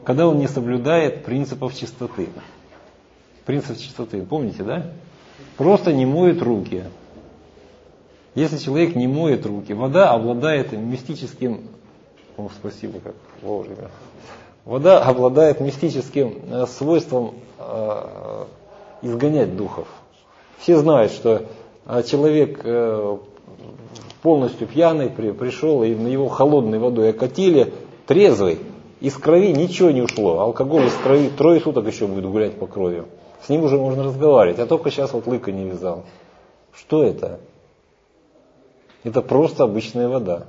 когда он не соблюдает принципов чистоты. Принцип чистоты, помните, да? Просто не моет руки. Если человек не моет руки, вода обладает мистическим... О, спасибо, как вовремя. Вода обладает мистическим свойством изгонять духов. Все знают, что человек полностью пьяный пришел, и на его холодной водой окатили, трезвый, из крови ничего не ушло. Алкоголь из крови 3 суток еще будет гулять по крови. С ним уже можно разговаривать. Я только сейчас вот лыка не вязал. Что это? Это просто обычная вода.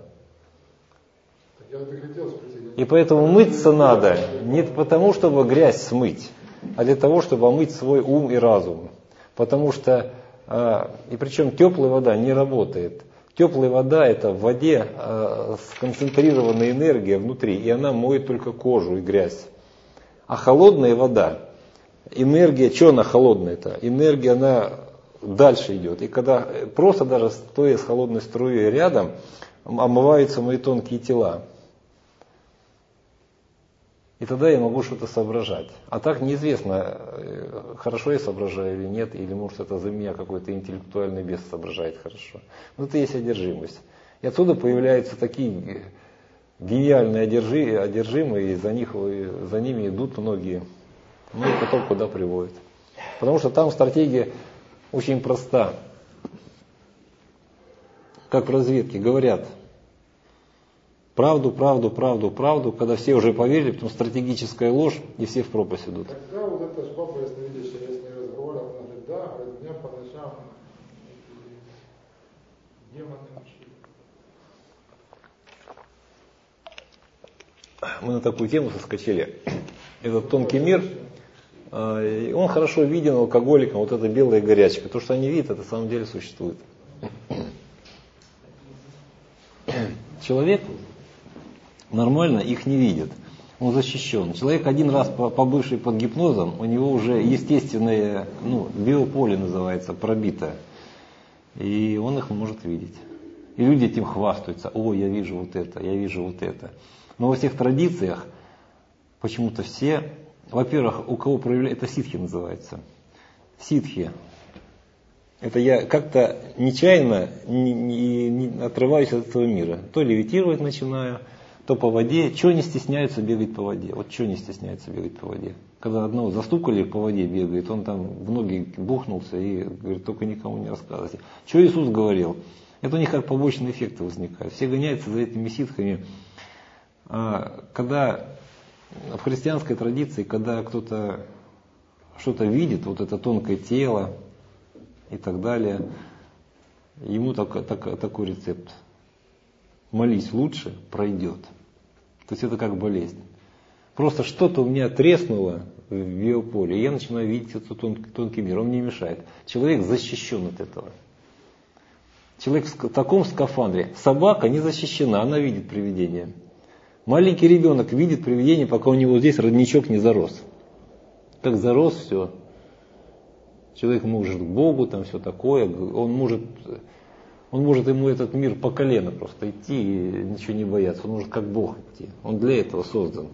И поэтому мыться надо не потому, чтобы грязь смыть, а для того, чтобы омыть свой ум и разум. Потому что, и причем теплая вода не работает. Теплая вода — это в воде сконцентрированная энергия внутри, и она моет только кожу и грязь. А холодная вода, энергия, что она холодная-то? Энергия, она дальше идет. И когда просто даже стоя с холодной струей рядом, омываются мои тонкие тела. И тогда я могу что-то соображать. А так неизвестно, хорошо я соображаю или нет, или может это за меня какой-то интеллектуальный бес соображает хорошо. Но это есть одержимость. И отсюда появляются такие гениальные одержимые, и за ними идут многие. Ну и потом куда приводят. Потому что там стратегия очень проста. Как в разведке говорят: правду, правду, правду, правду, когда все уже поверили, потом стратегическая ложь, и все в пропасть идут. Тогда вот эта баба, если видишь, я с ней разговаривал, она говорит, да, говорит, меня по ночам демоны мучили. Мы на такую тему соскочили. Этот тонкий мир, он хорошо виден алкоголикам, вот эта белая горячка. То, что они видят, это на самом деле существует. Человек нормально их не видит. Он защищен. Человек один раз побывший под гипнозом, у него уже естественное, биополе называется, пробито. И он их может видеть. И люди этим хвастаются. О, я вижу вот это, я вижу вот это. Но во всех традициях почему-то все, во-первых, у кого проявляют, это ситхи называется. Ситхи. Это я как-то нечаянно не отрываюсь от этого мира. То левитировать начинаю, то по воде. Чего не стесняются бегать по воде? Вот чего не стесняются бегать по воде? Когда одного застукали по воде бегает, он там в ноги бухнулся и говорит, только никому не рассказывайте. Что Иисус говорил? Это у них как побочные эффекты возникают. Все гоняются за этими ситхами. Когда в христианской традиции, когда кто-то что-то видит, вот это тонкое тело и так далее, ему такой рецепт. Молись лучше, пройдет. То есть это как болезнь. Просто что-то у меня треснуло в биополе, и я начинаю видеть этот тонкий мир, он мне мешает. Человек защищен от этого. Человек в таком скафандре. Собака не защищена, она видит привидение. Маленький ребенок видит привидение, пока у него здесь родничок не зарос. Как зарос, все. Человек может к Богу, там все такое. Он может ему этот мир по колено просто идти и ничего не бояться. Он может как Бог идти. Он для этого создан.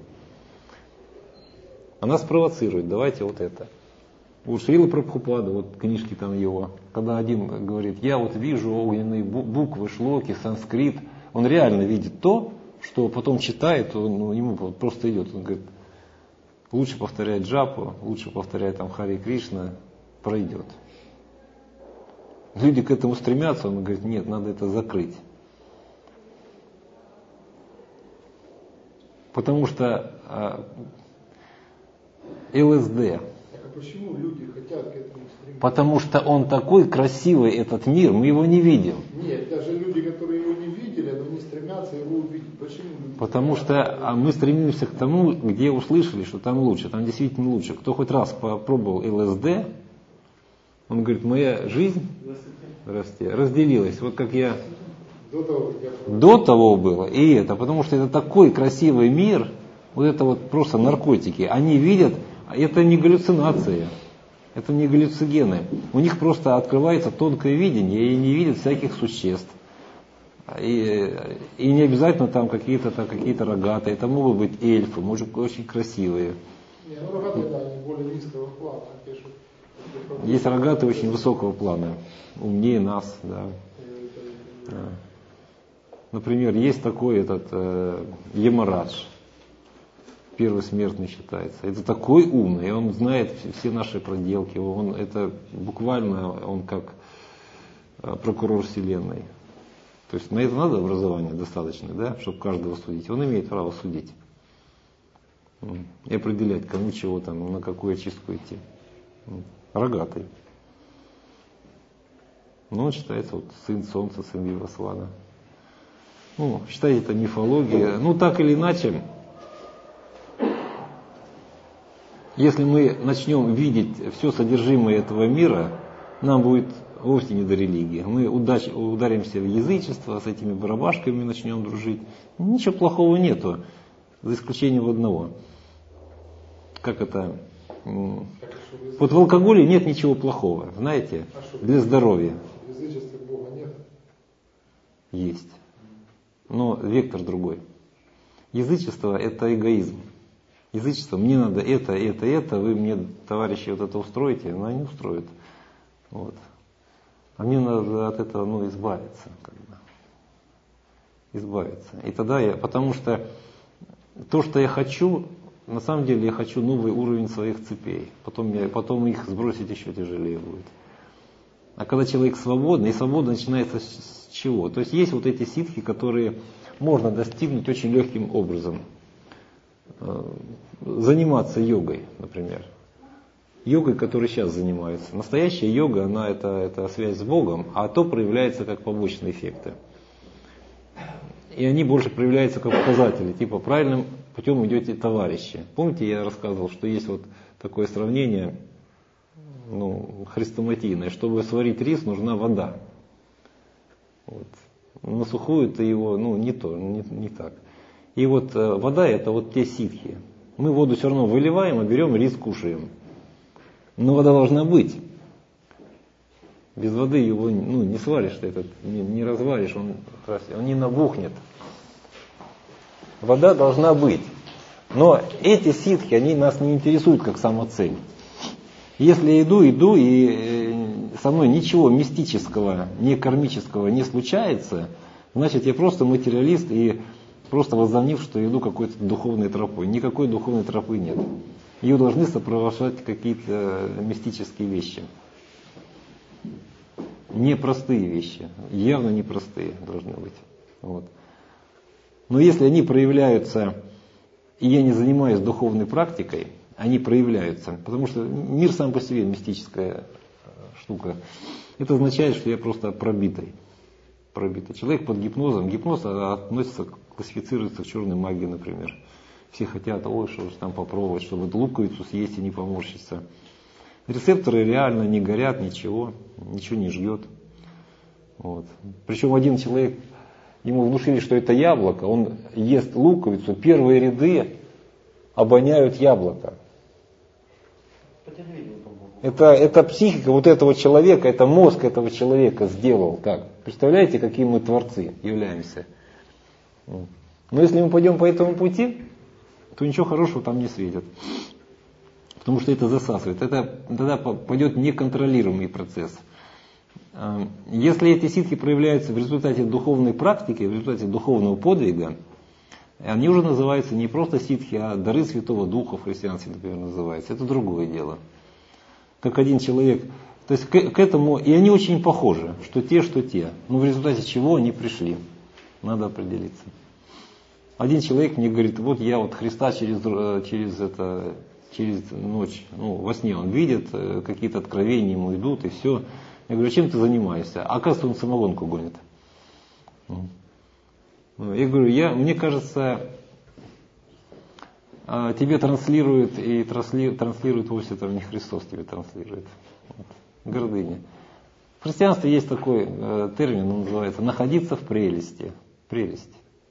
Она спровоцирует, давайте вот это. У Шрилы Прабхупада, вот книжки там его, когда один говорит, я вот вижу огненные буквы, шлоки, санскрит, он реально видит то, что потом читает, ему просто идет. Он говорит, лучше повторять джапу, лучше повторять там Харе Кришна, пройдет. Люди к этому стремятся, он говорит, нет, надо это закрыть. Потому что ЛСД. А почему люди хотят к этому стремиться? Потому что он такой красивый, этот мир, мы его не видим. Нет, даже люди, которые его не видели, но не стремятся его увидеть. Почему люди? Потому что мы стремимся к тому, где услышали, что там лучше, там действительно лучше. Кто хоть раз попробовал ЛСД, он говорит, моя жизнь разделилась. Вот как я до того было, и это, потому что это такой красивый мир, вот это вот просто наркотики. Они видят, это не галлюцинации, это не галлюцигены. У них просто открывается тонкое видение, и они видят всяких существ. И не обязательно там какие-то рогатые, это могут быть эльфы, может быть очень красивые. Не, ну рогатые, да, они более низкого плана пишут. Есть рогатые очень высокого плана, умнее нас, да. Да. Например, есть такой Ямарадж, первый смертный считается. Это такой умный, он знает все наши проделки, это буквально он как прокурор вселенной. То есть на это надо образование достаточно, да, чтобы каждого судить. Он имеет право судить. И определять, кому чего там, на какую очистку идти. Рогатый. Но он считается сын Солнца, сын Вивасвана. Считайте, это мифология. Так или иначе, если мы начнем видеть все содержимое этого мира, нам будет вовсе не до религии. Мы ударимся в язычество, с этими барабашками начнем дружить. Ничего плохого нету, за исключением одного. Как это? Вот в алкоголе нет ничего плохого, знаете, для здоровья. В язычестве Бога нет? Есть. Но вектор другой. Язычество – это эгоизм. Язычество, мне надо это, вы мне, товарищи, вот это устроите, но они устроят. Вот. А мне надо от этого избавиться. Избавиться. И тогда потому что то, что я хочу, на самом деле я хочу новый уровень своих цепей. Потом их сбросить еще тяжелее будет. А когда человек свободный, и свобода начинается с чего? То есть есть вот эти ситхи, которые можно достигнуть очень легким образом. Заниматься йогой, например. Йогой, которой сейчас занимаются. Настоящая йога, это связь с Богом, а то проявляется как побочные эффекты. И они больше проявляются как показатели, типа правильным путем идете товарищи. Помните, я рассказывал, что есть вот такое сравнение, хрестоматийное, чтобы сварить рис, нужна вода. Вот. На сухую-то его, не так. И вот вода это вот те ситхи. Мы воду все равно выливаем, а берем рис, кушаем. Но вода должна быть. Без воды его не сваришь, не разваришь, он не набухнет. Вода должна быть. Но эти ситхи, они нас не интересуют как самоцель. Если я иду, и со мной ничего мистического, не кармического не случается, значит я просто материалист и просто возомнив, что иду какой-то духовной тропой. Никакой духовной тропы нет. Ее должны сопровождать какие-то мистические вещи. Непростые вещи. Явно непростые должны быть. Вот. Но если они проявляются, и я не занимаюсь духовной практикой, они проявляются. Потому что мир сам по себе мистическая штука. Это означает, что я просто пробитый. Человек под гипнозом. Гипноз классифицируется к черной магии, например. Все хотят, что же там попробовать, чтобы луковицу съесть и не поморщиться. Рецепторы реально не горят, ничего не жгет. Вот. Причем один человек, ему внушили, что это яблоко, он ест луковицу, первые ряды обоняют яблоко. Это психика вот этого человека, это мозг этого человека сделал так. Представляете, какие мы творцы являемся. Но если мы пойдем по этому пути, то ничего хорошего там не светит. Потому что это засасывает. Тогда пойдет неконтролируемый процесс. Если эти ситхи проявляются в результате духовной практики, в результате духовного подвига, они уже называются не просто ситхи, а дары Святого Духа в христианстве, например, называются. Это другое дело. Как один человек. То есть к этому, и они очень похожи, что те. Но в результате чего они пришли. Надо определиться. Один человек мне говорит, вот я Христа через ночь, во сне он видит, какие-то откровения ему идут, и все. Я говорю, чем ты занимаешься? А оказывается, он самогонку гонит. Я говорю, мне кажется, тебе транслирует вовсе там не Христос тебе транслирует. Гордыня. В христианстве есть такой термин, он называется находиться в прелести. Прелесть.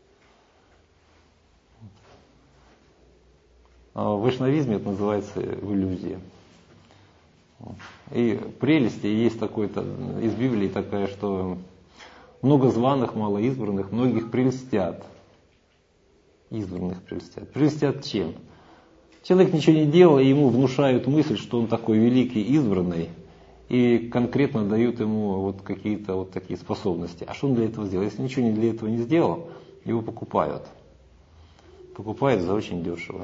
А в вайшнавизме это называется иллюзия. И прелести есть такой-то из Библии такая, что Много званых, мало избранных, многих прельстят. Избранных прельстят. Прельстят чем? Человек ничего не делал, и ему внушают мысль, что он такой великий избранный, и конкретно дают ему вот какие-то вот такие способности. А что он для этого сделал? Если ничего не для этого не сделал, его покупают. Покупают за очень дешево.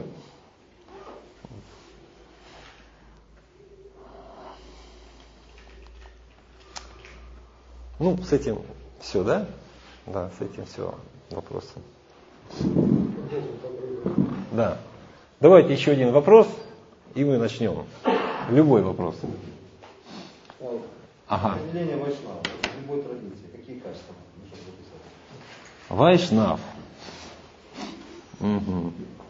Ну, с этим все, да? Да, с этим все вопросы. Да. Давайте еще один вопрос, и мы начнем. Любой вопрос. Ага. Определение вайшнава в любой традиции. Какие качества нужно записать? Вайшнав. Угу.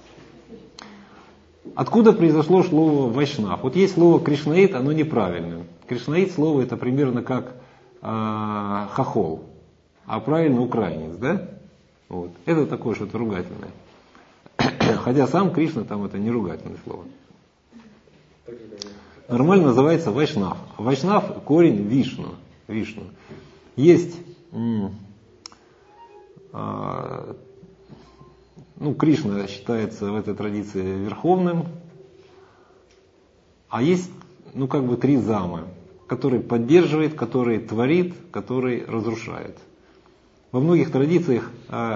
Откуда произошло слово вайшнав? Вот есть слово кришнаит, оно неправильное. Кришнаит слово это примерно как хохол, а правильно украинец, да? Вот. Это такое что-то ругательное. Хотя сам Кришна там это не ругательное слово. Нормально называется вайшнав. Вайшнав корень вишну. Вишну. Есть Кришна считается в этой традиции верховным, а есть три замы, который поддерживает, который творит, который разрушает. Во многих традициях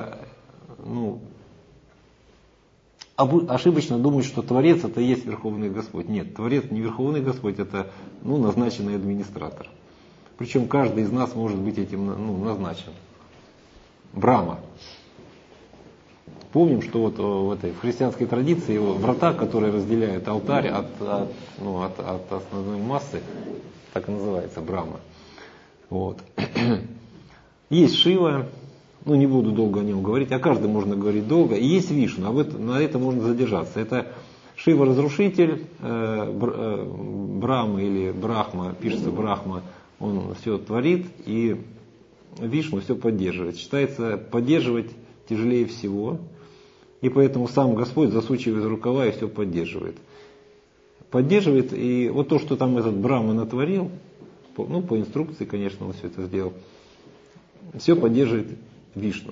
ошибочно думают, что Творец это и есть Верховный Господь. Нет, Творец не Верховный Господь, это назначенный администратор. Причем каждый из нас может быть этим назначен. Брахма. Помним, что вот в христианской традиции врата, которые разделяют алтарь от основной массы, так и называется Брахма. Вот. Есть Шива, не буду долго о нем говорить, о каждом можно говорить долго. И есть Вишну, на это можно задержаться. Это Шива разрушитель, Брахма или Брахма, пишется Брахма, он все творит, и Вишну все поддерживает. Считается, поддерживать тяжелее всего, и поэтому сам Господь засучивает рукава и все поддерживает. Поддерживает, и вот то, что там этот Брахма натворил, по инструкции, конечно, он все это сделал, все поддерживает Вишну.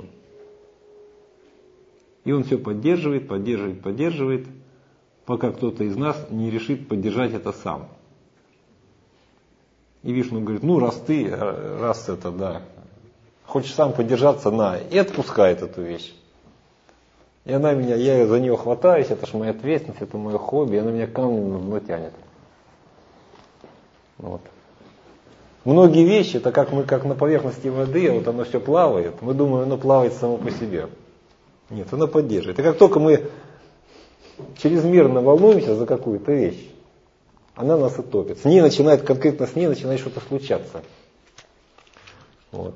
И он все поддерживает, пока кто-то из нас не решит поддержать это сам. И Вишну говорит, раз это, да, хочешь сам поддержаться, и отпускает эту вещь. И я за нее хватаюсь, это же моя ответственность, это мое хобби, и она меня камнем на дно тянет. Вот. Многие вещи, это как на поверхности воды, вот оно все плавает, мы думаем, оно плавает само по себе. Нет, оно поддерживает. И как только мы чрезмерно волнуемся за какую-то вещь, она нас и топит. Конкретно с ней начинает что-то случаться. Вот.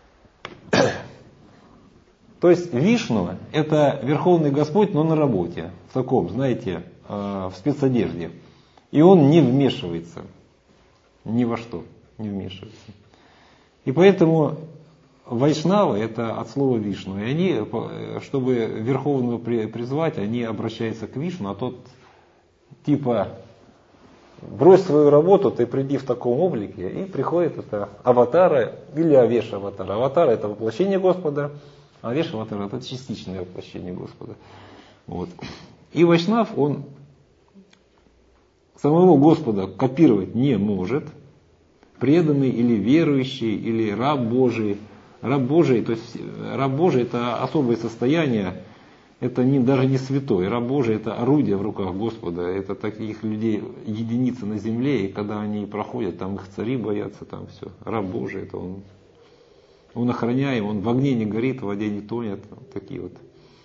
То есть Вишну это Верховный Господь, но на работе, в таком, знаете, в спецодежде. И он не вмешивается ни во что, не вмешивается. И поэтому вайшнавы это от слова Вишну. И они, чтобы Верховного призвать, они обращаются к Вишну, а тот типа брось свою работу, ты приди в таком облике, и приходит это аватара или авеша аватара. Аватара это воплощение Господа, а авеша аватара это частичное воплощение Господа. Вот. И вайшнав, он самого Господа копировать не может. Преданный или верующий, или раб Божий. Раб Божий, то есть раб Божий это особое состояние, это даже не святой. Раб Божий это орудие в руках Господа. Это таких людей единицы на земле, и когда они проходят, там их цари боятся, там все. Раб Божий это он охраняем, он в огне не горит, в воде не тонет. Вот такие вот.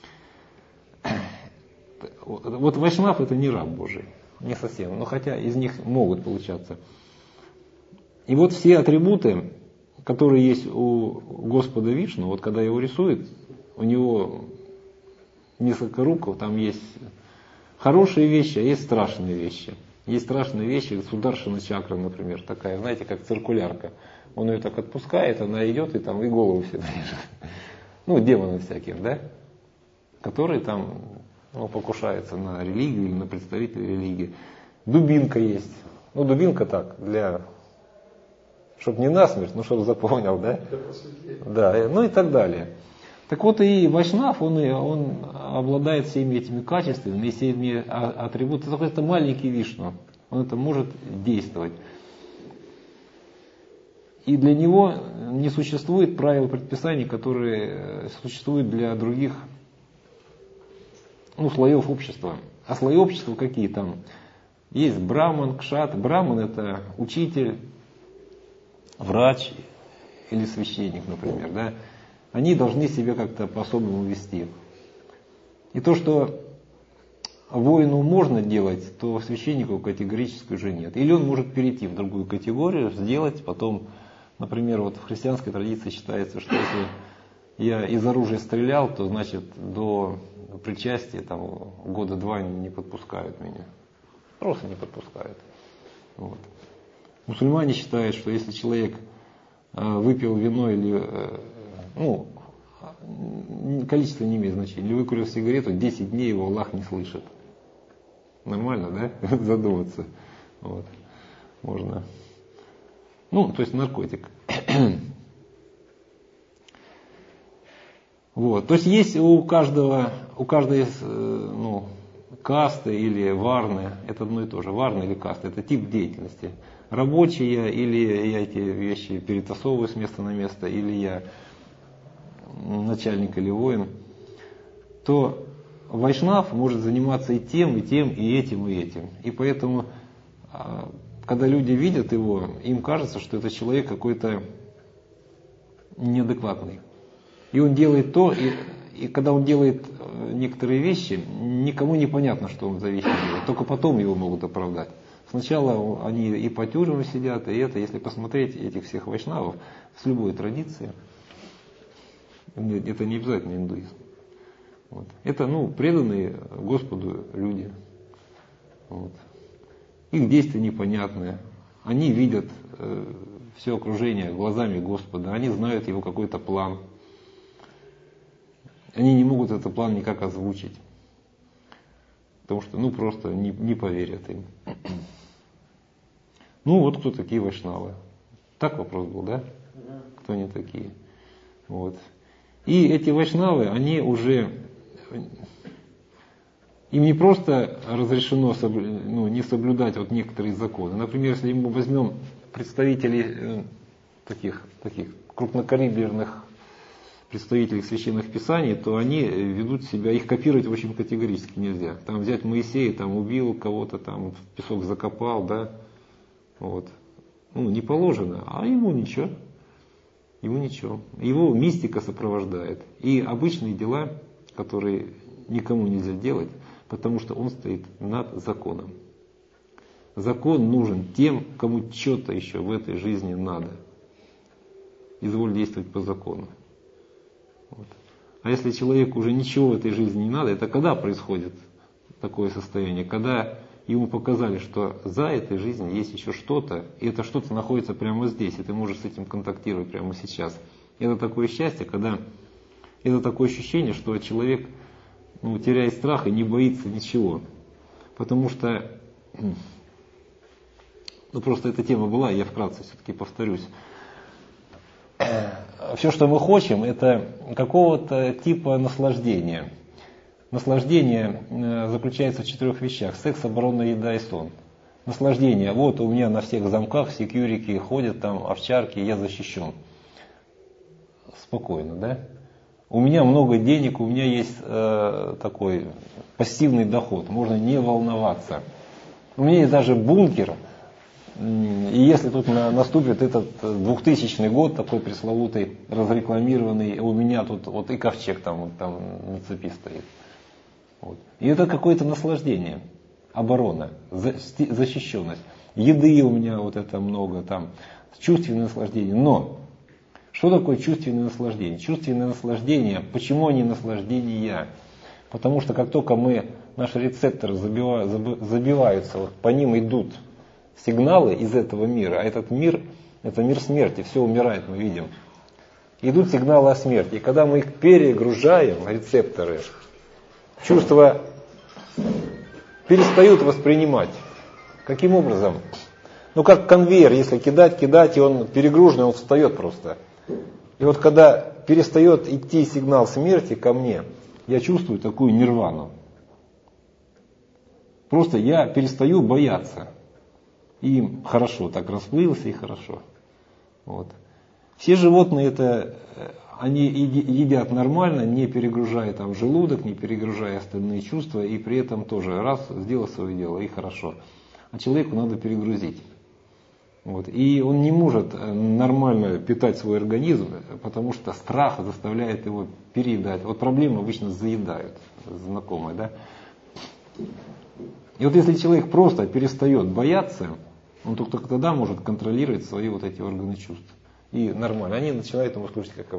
Вот вайшнав это не раб Божий, не совсем, но хотя из них могут получаться. И вот все атрибуты, которые есть у Господа Вишну, вот когда его рисует, у него несколько рук, там есть хорошие вещи, а есть страшные вещи. Есть страшные вещи, Сударшина чакра, например, такая, знаете, как циркулярка. Он ее так отпускает, она идет и там и голову все режет. Демоны всяких, да? Которые там покушаются на религию или на представителей религии. Дубинка есть. Дубинка так, Чтоб не насмерть, но чтобы запомнил, да? Для просветления. Да, ну и так далее. Так вот и Вайшнав, он обладает всеми этими качествами, всеми атрибутами. Это маленький Вишну, он это может действовать. И для него не существует правил предписаний, которые существуют для других слоев общества. А слои общества какие там? Есть браман, кшат. Браман — это учитель, врач или священник, например. Да? Они должны себя как-то по-особому вести. И то, что воину можно делать, то священнику категорически уже нет. Или он может перейти в другую категорию, сделать, потом, например, вот в христианской традиции считается, что если я из оружия стрелял, то значит до причастия там, года 2 не подпускают меня. Просто не подпускают. Вот. Мусульмане считают, что если человек выпил вино или, количество не имеет значения, или выкурил сигарету, 10 дней его Аллах не слышит. Нормально, да? Задуматься. Вот. Можно. То есть наркотик. Вот. То есть есть у каждой касты или варны, это одно и то же. Варна или каста — это тип деятельности. Рабочая, или я эти вещи перетасовываю с места на место, или я начальник или воин, то вайшнав может заниматься и тем, и тем, и этим, и этим. И поэтому, когда люди видят его, им кажется, что это человек какой-то неадекватный. И он делает то, и когда он делает некоторые вещи, никому не понятно, что он за вещи делает. Только потом его могут оправдать. Сначала они и по тюрьмам сидят, и это, если посмотреть этих всех вайшнавов с любой традиции, это не обязательно индуизм. Вот. Это преданные Господу люди. Вот. Их действия непонятные. Они видят все окружение глазами Господа. Они знают его какой-то план. Они не могут этот план никак озвучить. Потому что просто не поверят им. Вот кто такие вайшнавы. Так вопрос был, да? Кто они такие? Вот. И эти вайшнавы, они уже, им не просто разрешено не соблюдать некоторые законы. Например, если мы возьмем представителей таких крупнокалиберных представителей священных писаний, то они ведут себя, их копировать очень категорически нельзя. Там взять Моисея, там убил кого-то, там в песок закопал, да, вот. Не положено, а ему ничего. Ему ничего. Его мистика сопровождает. И обычные дела, которые никому нельзя делать, потому что он стоит над законом. Закон нужен тем, кому что-то еще в этой жизни надо. Изволь действовать по закону. Вот. А если человеку уже ничего в этой жизни не надо, это когда происходит такое состояние? Когда ему показали, что за этой жизнью есть еще что-то, и это что-то находится прямо здесь, и ты можешь с этим контактировать прямо сейчас. И это такое счастье, когда это такое ощущение, что человек теряет страх и не боится ничего. Потому что, просто эта тема была, я вкратце все-таки повторюсь. Все, что мы хотим, это какого-то типа наслаждения. Наслаждение заключается в 4 вещах. Секс, оборона, еда и сон. Наслаждение. Вот у меня на всех замках секьюрити ходят, там овчарки, я защищен. Спокойно, да? У меня много денег, у меня есть такой пассивный доход, можно не волноваться. У меня есть даже бункер. И если тут наступит этот 2000 год, такой пресловутый, разрекламированный, у меня тут и ковчег там на цепи стоит. Вот. И это какое-то наслаждение, оборона, защищенность. Еды у меня это много, там, чувственное наслаждение. Но что такое чувственное наслаждение? Чувственное наслаждение, почему они наслаждения? Потому что как только наши рецепторы забиваются, по ним идут сигналы из этого мира, а этот мир, это мир смерти, все умирает, мы видим. Идут сигналы о смерти. И когда мы их перегружаем, рецепторы, чувства перестают воспринимать. Каким образом? Ну как конвейер, если кидать, и он перегруженный, он встает просто. И вот когда перестает идти сигнал смерти ко мне, я чувствую такую нирвану. Просто я перестаю бояться. И хорошо, так расплылся, и хорошо. Вот. Все животные они едят нормально, не перегружая там желудок, не перегружая остальные чувства, и при этом тоже раз сделал свое дело, и хорошо. А человеку надо перегрузить. Вот. И он не может нормально питать свой организм, потому что страх заставляет его переедать. Вот проблемы обычно заедают, знакомые, да? И вот если человек просто перестает бояться, он только тогда может контролировать свои вот эти органы чувств. И нормально. Они начинают ему слушать, как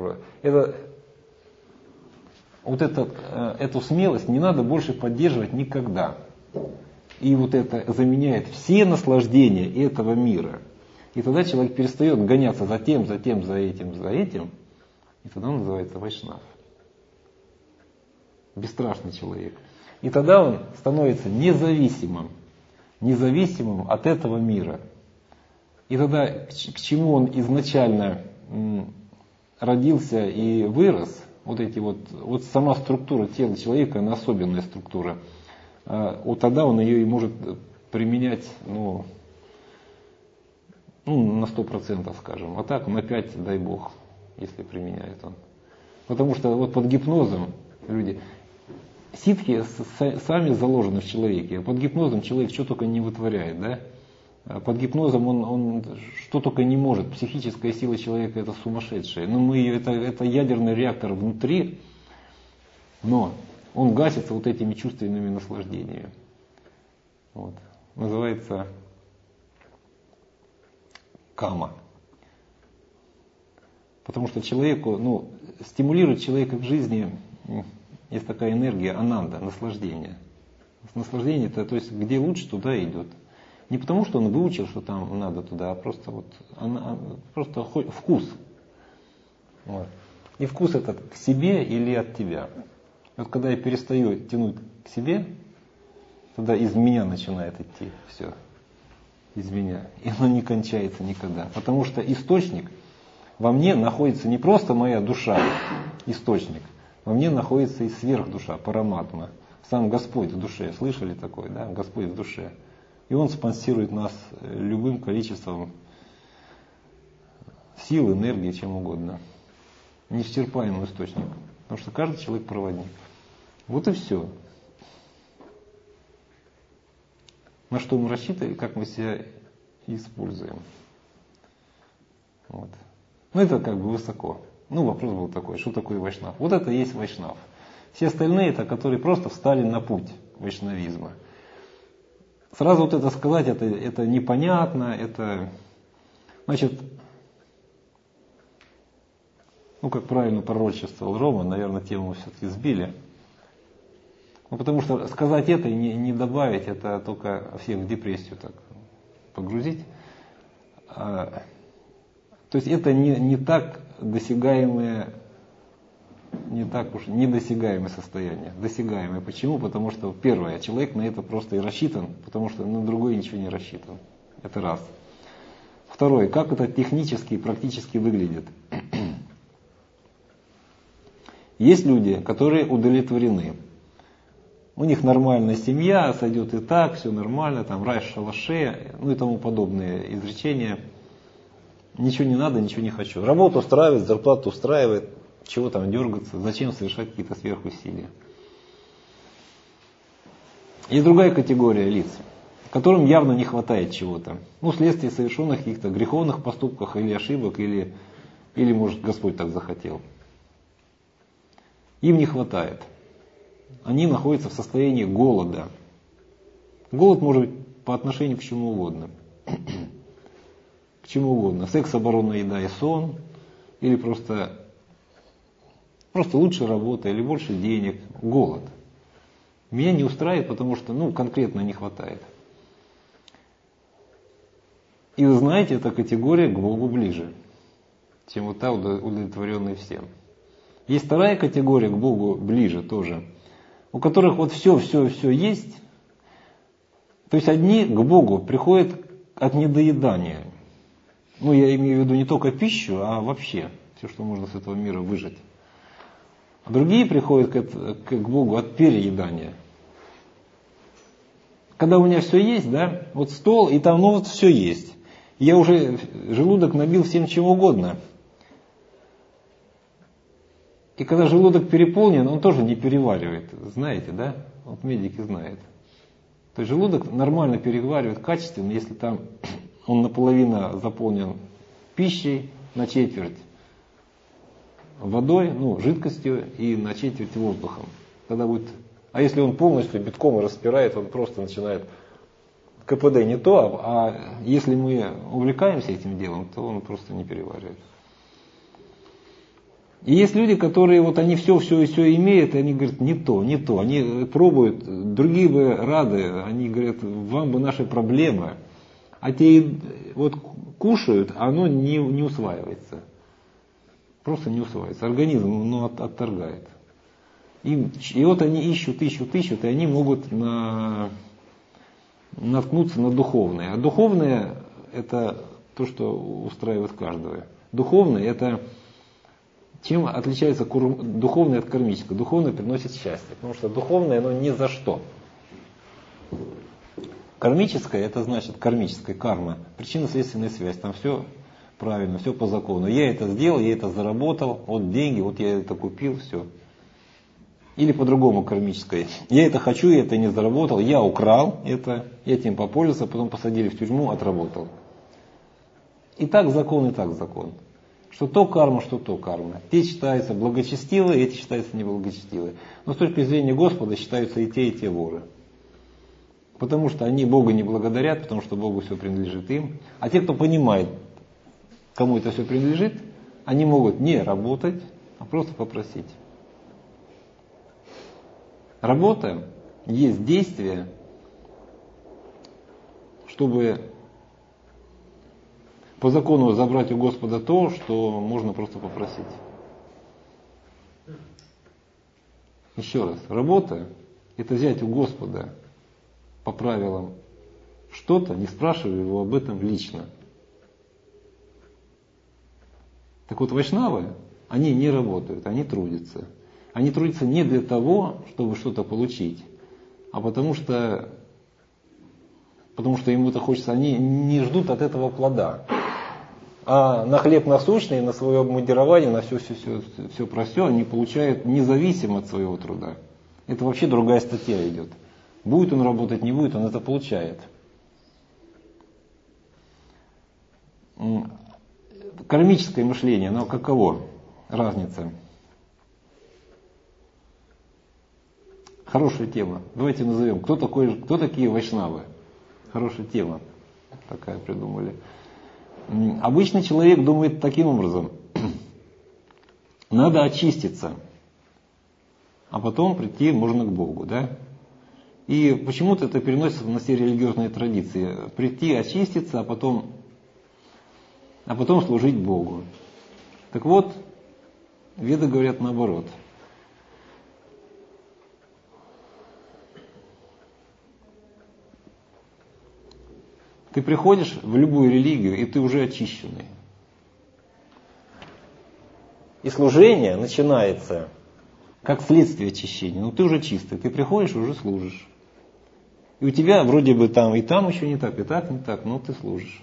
эту смелость не надо больше поддерживать никогда. И вот это заменяет все наслаждения этого мира. И тогда человек перестает гоняться за тем, за этим. И тогда он называется вайшнав. Бесстрашный человек. И тогда он становится независимым от этого мира. И тогда к чему он изначально родился и вырос, вот сама структура тела человека, она особенная структура. Вот тогда он ее и может применять, на 100%, скажем. А так на 5%, дай Бог, если применяет он. Потому что вот под гипнозом люди... Ситхи сами заложены в человеке. Под гипнозом человек что только не вытворяет, да? Под гипнозом он что только не может. Психическая сила человека это сумасшедшая. Но это ядерный реактор внутри, но он гасится вот этими чувственными наслаждениями. Вот. Называется кама. Потому что человеку, стимулирует человека в жизни, есть такая энергия ананда, наслаждение. Наслаждение это, то есть где лучше, туда идет. Не потому, что он выучил, что там надо туда, а просто вкус. Вот. И вкус этот к себе или от тебя. Вот когда я перестаю тянуть к себе, тогда из меня начинает идти все. Из меня. И оно не кончается никогда. Потому что источник во мне находится не просто моя душа, источник. Во мне находится и сверхдуша, параматма. Сам Господь в душе. Слышали такое, да? Господь в душе. И Он спонсирует нас любым количеством сил, энергии, чем угодно. Неисчерпаемый источник. Потому что каждый человек проводник. Вот и все. На что мы рассчитываем, как мы себя используем. Вот. Это как бы высоко. Вопрос был такой, что такое вайшнав? Вот это и есть вайшнав. Все остальные это, которые просто встали на путь вайшнавизма. Сразу вот это сказать, это непонятно, это, значит, как правильно пророчествовал Рома, наверное, тему все-таки сбили. Потому что сказать это и не добавить, это только всех в депрессию так погрузить. То есть это не так досягаемое, не так уж недосягаемое состояние. Досягаемое. Почему? Потому что, первое, человек на это просто и рассчитан, потому что на другое ничего не рассчитан. Это раз. Второе, как это технически и практически выглядит. Есть люди, которые удовлетворены. У них нормальная семья, сойдет и так, все нормально, там рай в шалаше, и тому подобные изречения. Ничего не надо, ничего не хочу. Работу устраивает, зарплату устраивает, чего там дергаться, зачем совершать какие-то сверхусилия. Есть другая категория лиц, которым явно не хватает чего-то. Вследствие совершенных каких-то греховных поступков или ошибок, или может Господь так захотел. Им не хватает. Они находятся в состоянии голода. Голод может быть по отношению к чему угодно. К чему угодно. Секс, оборона, еда и сон. Или просто лучше работа, или больше денег. Голод. Меня не устраивает, потому что конкретно не хватает. И вы знаете, эта категория к Богу ближе, чем вот та удовлетворенная всем. Есть вторая категория к Богу ближе тоже, у которых вот все есть. То есть одни к Богу приходят от недоедания. Ну, я имею в виду не только пищу, а вообще все, что можно с этого мира выжать. А другие приходят к Богу от переедания. Когда у меня все есть, да, вот стол, и там, ну вот все есть. Я уже желудок набил всем чем угодно. И когда желудок переполнен, он тоже не переваривает. Знаете, да? Вот медики знают. То есть желудок нормально переваривает качественно, если там он наполовину заполнен пищей, на четверть водой, ну, жидкостью и на четверть воздухом. Тогда будет... А если он полностью битком распирает, он просто начинает... КПД не то, а если мы увлекаемся этим делом, то он просто не переваривает. И есть люди, которые вот они все имеют, и они говорят, не то. Они пробуют, другие бы рады, они говорят, вам бы наши проблемы. А те вот кушают, а оно не усваивается. Просто не усваивается. Организм отторгает. И вот они ищут, и они могут наткнуться на духовное. А духовное это то, что устраивает каждого. Духовное это... Чем отличается духовное от кармического? Духовное приносит счастье, потому что духовное оно ни за что. Кармическое это значит кармическая карма, причинно-следственная связь, там все правильно, все по закону. Я это сделал, я это заработал, вот деньги, вот я это купил, все. Или по-другому кармическое. Я это хочу, я это не заработал, я украл это, я этим попользовался, потом посадили в тюрьму, отработал. И так закон, и так закон. Что то карма, что то карма. Те считаются благочестивые, эти считаются неблагочестивые. Но с точки зрения Господа считаются и те воры. Потому что они Бога не благодарят, потому что Богу все принадлежит им. А те, кто понимает, кому это все принадлежит, они могут не работать, а просто попросить. Работа есть действие, чтобы по закону забрать у Господа то, что можно просто попросить. Еще раз, работа – это взять у Господа по правилам что-то, не спрашивая его об этом лично. Так вот, вайшнавы, они не работают, они трудятся. Они трудятся не для того, чтобы что-то получить, а потому что им это хочется, они не ждут от этого плода. А на хлеб насущный, на свое обмундирование, на все про все они получают независимо от своего труда. Это вообще другая статья идет. Будет он работать, не будет, он это получает. Кармическое мышление, оно каково? Разница. Хорошая тема. Давайте назовем, кто такие вайшнавы? Хорошая тема. Такая придумали. Обычный человек думает таким образом. Надо очиститься, а потом прийти можно к Богу, да? И почему-то это переносится на все религиозные традиции. Прийти, очиститься, а потом служить Богу. Так вот, веды говорят наоборот. Ты приходишь в любую религию, и ты уже очищенный. И служение начинается как следствие очищения. Но ты уже чистый, ты приходишь и уже служишь. И у тебя вроде бы там и там еще не так, и так не так, но ты служишь.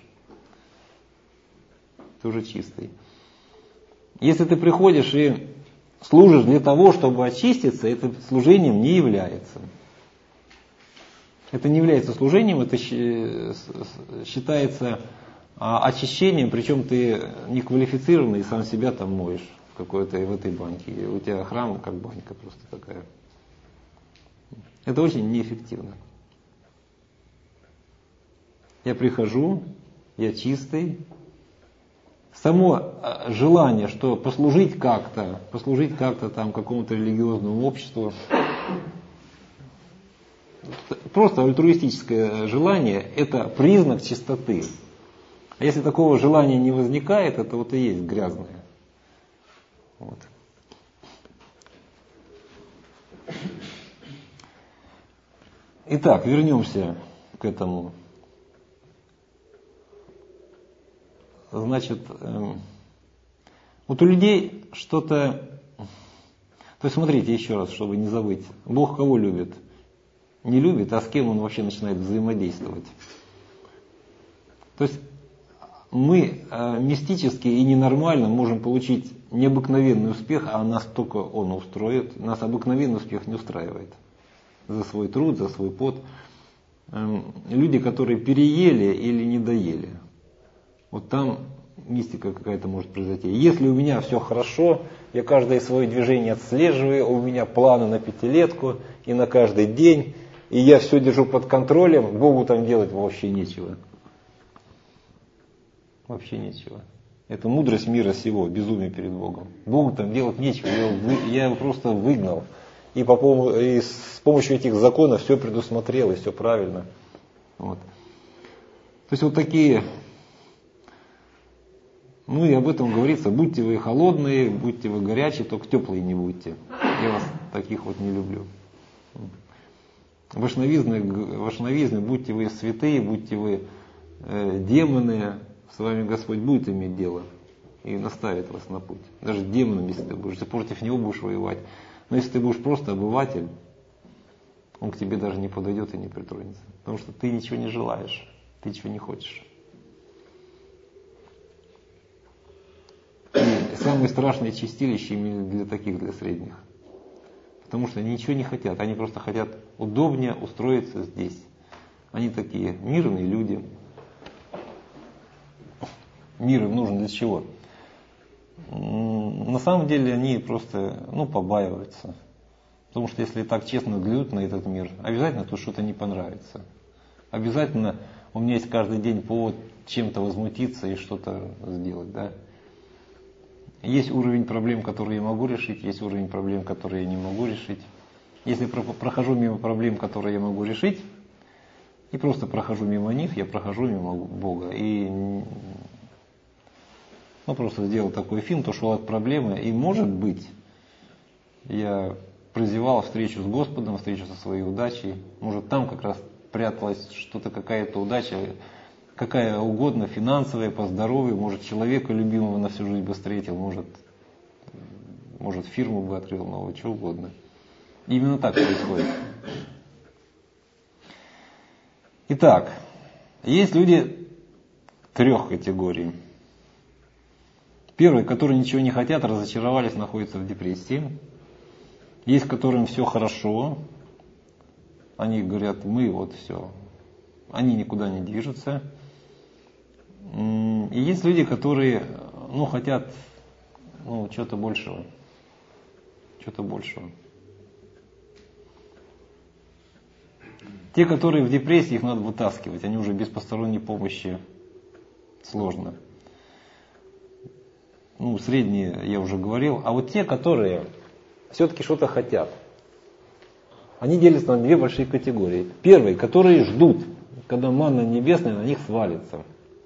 Ты уже чистый. Если ты приходишь и служишь для того, чтобы очиститься, это служением не является. Это не является служением, это считается очищением, причем ты не квалифицированный и сам себя там моешь в этой баньке. И у тебя храм как банька просто такая. Это очень неэффективно. Я прихожу, я чистый. Само желание, что послужить как-то там какому-то религиозному обществу, просто альтруистическое желание – это признак чистоты. А если такого желания не возникает, это вот и есть грязное. Вот. Итак, вернемся к этому. значит, вот у людей что-то... То есть смотрите еще раз, чтобы не забыть. Бог кого любит? Не любит, а с кем он вообще начинает взаимодействовать? То есть мы мистически и ненормально можем получить необыкновенный успех, а нас только он устроит. Нас обыкновенный успех не устраивает. За свой труд, за свой пот. Люди, которые переели или не доели. Вот там мистика какая-то может произойти. Если у меня все хорошо, я каждое свое движение отслеживаю, у меня планы на пятилетку и на каждый день, и я все держу под контролем, Богу там делать вообще нечего. Вообще нечего. Это мудрость мира сего, безумие перед Богом. Богу там делать нечего, я его просто выгнал. И с помощью этих законов все предусмотрел, и все правильно. Вот. То есть вот такие... Ну и об этом говорится, будьте вы холодные, будьте вы горячие, только теплые не будьте. Я вас таких вот не люблю. Вайшнавизм, будьте вы святые, будьте вы демоны, с вами Господь будет иметь дело и наставит вас на путь. Даже демоном, если ты будешь, ты против него будешь воевать. Но если ты будешь просто обыватель, он к тебе даже не подойдет и не притронется. Потому что ты ничего не желаешь, ты ничего не хочешь. И самые страшные чистилища именно для таких, для средних. Потому что они ничего не хотят, они просто хотят удобнее устроиться здесь. Они такие мирные люди. Мир им нужен для чего? На самом деле они просто побаиваются. Потому что если так честно глядят на этот мир, обязательно тут что-то не понравится. Обязательно у меня есть каждый день повод чем-то возмутиться и что-то сделать. Да? Есть уровень проблем, которые я могу решить, есть уровень проблем, которые я не могу решить. Если прохожу мимо проблем, которые я могу решить, и просто прохожу мимо них, я прохожу мимо Бога. И просто сделал такой фильм, то шел от проблемы. И может быть, я прозевал встречу с Господом, встречу со своей удачей. Может там как раз пряталась что-то, какая-то удача, какая угодно, финансовая, по здоровью, может человека любимого на всю жизнь бы встретил, может фирму бы открыл новую, что угодно. И именно так происходит. Итак, есть люди 3 категорий. Первые, которые ничего не хотят, разочаровались, находятся в депрессии. Есть, которым все хорошо. Они говорят, мы вот все. Они никуда не движутся. И есть люди, которые хотят чего-то большего. Чего-то большего. Те, которые в депрессии, их надо вытаскивать. Они уже без посторонней помощи. Сложно. Средние я уже говорил. А вот те, которые все-таки что-то хотят, они делятся на 2 большие категории. Первые, которые ждут, когда манна небесная на них свалится.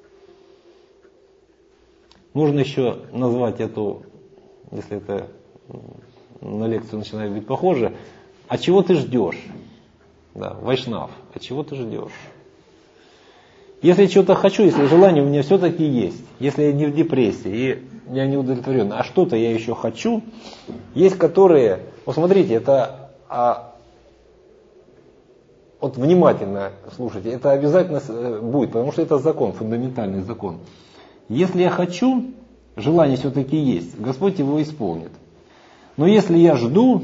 Можно еще назвать эту, если это на лекцию начинает быть похоже, а чего ты ждешь? Да, вайшнав, а чего ты ждешь? Если что-то хочу, если желание у меня все-таки есть, если я не в депрессии и я не удовлетворен, а что-то я еще хочу, есть которые, смотрите, это, вот внимательно слушайте, это обязательно будет, потому что это закон, фундаментальный закон. Если я хочу, желание все-таки есть, Господь его исполнит. Но если я жду,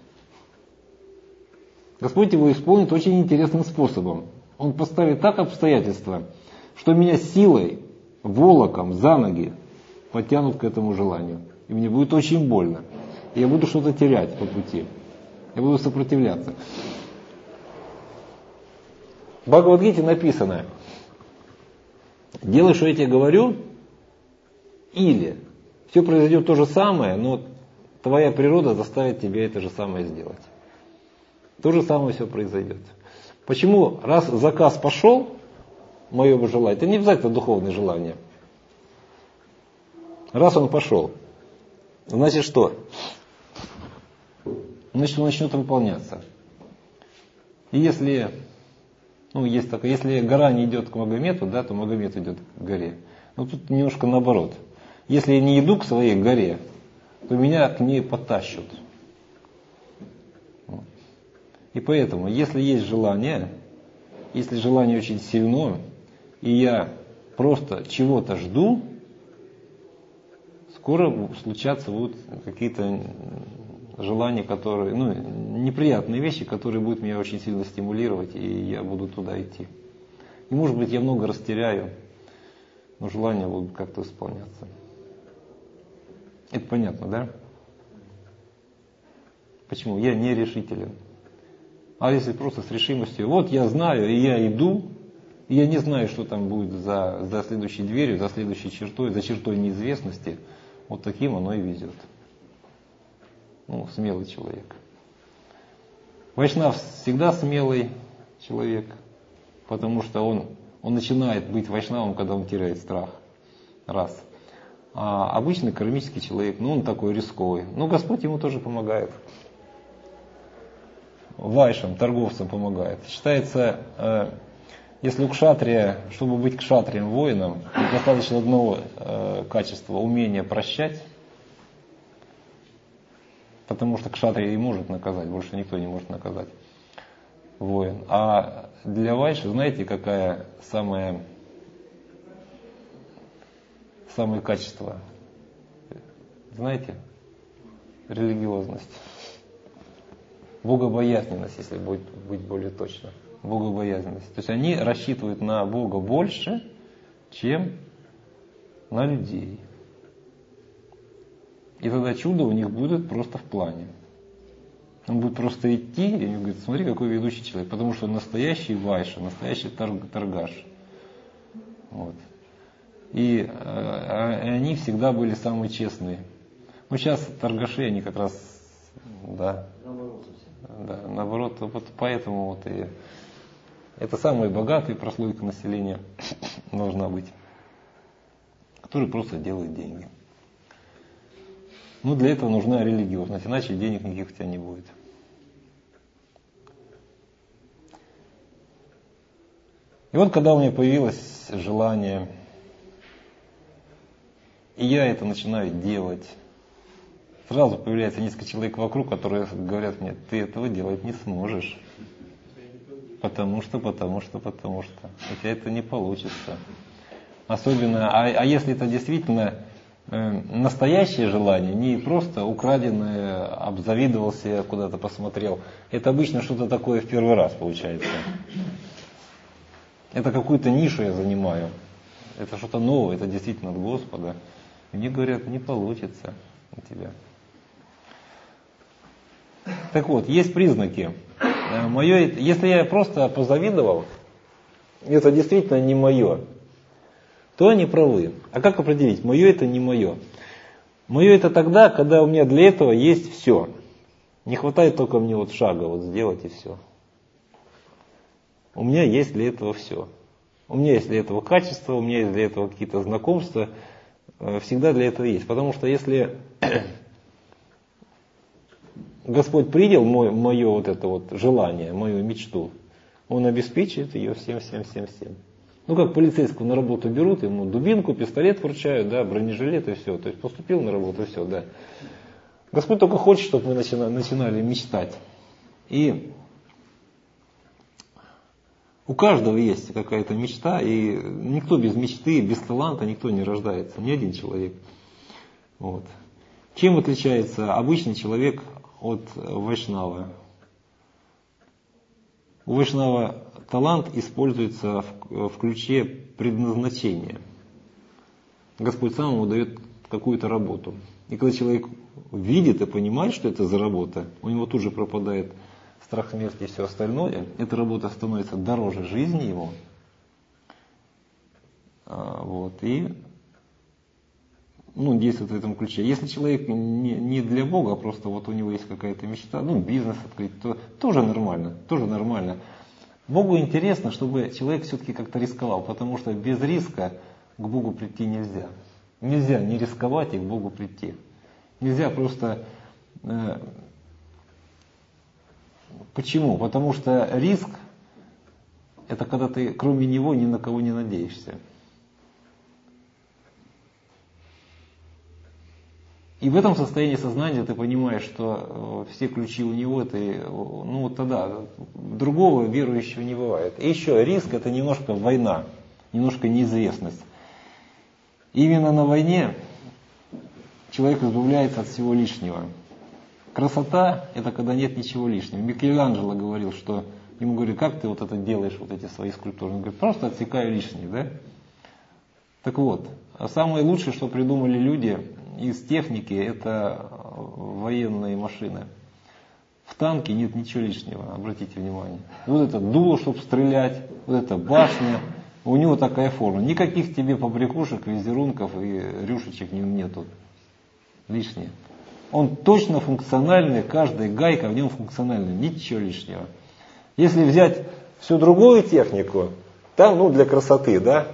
Господь его исполнит очень интересным способом. Он поставит так обстоятельства, что меня силой, волоком за ноги подтянут к этому желанию. И мне будет очень больно. И я буду что-то терять по пути. Я буду сопротивляться. В Бхагавад-гите написано: делай, что я тебе говорю, или все произойдет то же самое, но твоя природа заставит тебя это же самое сделать. То же самое все произойдет. Почему? Раз заказ пошел, мое бы желание, это не обязательно духовное желание. Раз он пошел, значит что? Значит, он начнет выполняться. И если, есть такое, если гора не идет к Магомету, да, то Магомет идет к горе. Но тут немножко наоборот. Если я не иду к своей горе, то меня к ней потащат. И поэтому, если есть желание, если желание очень сильно, и я просто чего-то жду, скоро случатся будут какие-то желания, которые, неприятные вещи, которые будут меня очень сильно стимулировать, и я буду туда идти. И может быть я много растеряю, но желания будут как-то исполняться. Это понятно, да? Почему? Я не решителен. А если просто с решимостью, вот я знаю, и я иду, и я не знаю, что там будет за следующей дверью, за следующей чертой, за чертой неизвестности, вот таким оно и везет. Смелый человек. Вайшнав всегда смелый человек, потому что он начинает быть вайшнавом, когда он теряет страх. Раз. А обычный кармический человек, он такой рисковый. Господь ему тоже помогает. Вайшам, торговцам помогает. Считается, если у кшатрия, чтобы быть кшатрием, воином, достаточно одного качества, умения прощать, потому что кшатрия и может наказать, больше никто не может наказать, воин. А для вайши, знаете, какая самое качество? Знаете? Религиозность. Богобоязненность, если быть более точно. Богобоязненность. То есть они рассчитывают на Бога больше, чем на людей. И тогда чудо у них будет просто в плане. Он будет просто идти, и они говорят, смотри, какой ведущий человек. Потому что он настоящий вайша, настоящий торгаш. Вот. И они всегда были самые честные. Сейчас торгаши, они как раз, наоборот, вот поэтому и это самая богатая прослойка населения должна быть, которая просто делает деньги. Для этого нужна религиозность, иначе денег никаких у тебя не будет. И вот когда у меня появилось желание, и я это начинаю делать, сразу появляется несколько человек вокруг, которые говорят мне, ты этого делать не сможешь. Потому что у тебя это не получится. Особенно, а если это действительно настоящее желание, не просто украденное, обзавидовался, куда-то посмотрел. Это обычно что-то такое в первый раз получается. Это какую-то нишу я занимаю. Это что-то новое, это действительно от Господа. И мне говорят, не получится у тебя. Так вот, есть признаки. Если я просто позавидовал, это действительно не мое, то они правы. А как определить, мое это не мое? Мое это тогда, когда у меня для этого есть все. Не хватает только мне шага сделать и все. У меня есть для этого все. У меня есть для этого качество, у меня есть для этого какие-то знакомства. Всегда для этого есть. Потому что если Господь принял мое желание, мою мечту, Он обеспечит ее всем. Как полицейского на работу берут, ему дубинку, пистолет вручают, бронежилет и все. То есть поступил на работу и все, Господь только хочет, чтобы мы начинали мечтать. И у каждого есть какая-то мечта, и никто без мечты, без таланта никто не рождается, ни один человек. Вот. Чем отличается обычный человек от вайшнава? У вайшнава талант используется в ключе предназначения. Господь сам ему дает какую-то работу. И когда человек видит и понимает, что это за работа, у него тут же пропадает страх смерти и все остальное. Эта работа становится дороже жизни его. И действует в этом ключе. Если человек не для Бога, а просто у него есть какая-то мечта, бизнес открыть, то тоже нормально. Богу интересно, чтобы человек все-таки как-то рисковал, потому что без риска к Богу прийти нельзя. Нельзя не рисковать и к Богу прийти. Нельзя просто... Почему? Потому что риск – это когда ты кроме него ни на кого не надеешься. И в этом состоянии сознания ты понимаешь, что все ключи у него, ты, ну вот тогда другого верующего не бывает. И еще риск — это немножко война, немножко неизвестность. Именно на войне человек избавляется от всего лишнего. Красота — это когда нет ничего лишнего. Микеланджело говорил, что ему говорили: как ты вот это делаешь, вот эти свои скульптуры? Он говорит: просто отсекаю лишнее, да? Так вот, самое лучшее, что придумали люди из техники, это военные машины. В танке нет ничего лишнего, обратите внимание. Вот это дуло, чтобы стрелять, вот эта башня, у него такая форма. Никаких тебе побрякушек, визерунков и рюшечек нету. Лишнее. Он точно функциональный, каждая гайка в нем функциональная, ничего лишнего. Если взять всю другую технику, там, ну, для красоты, да,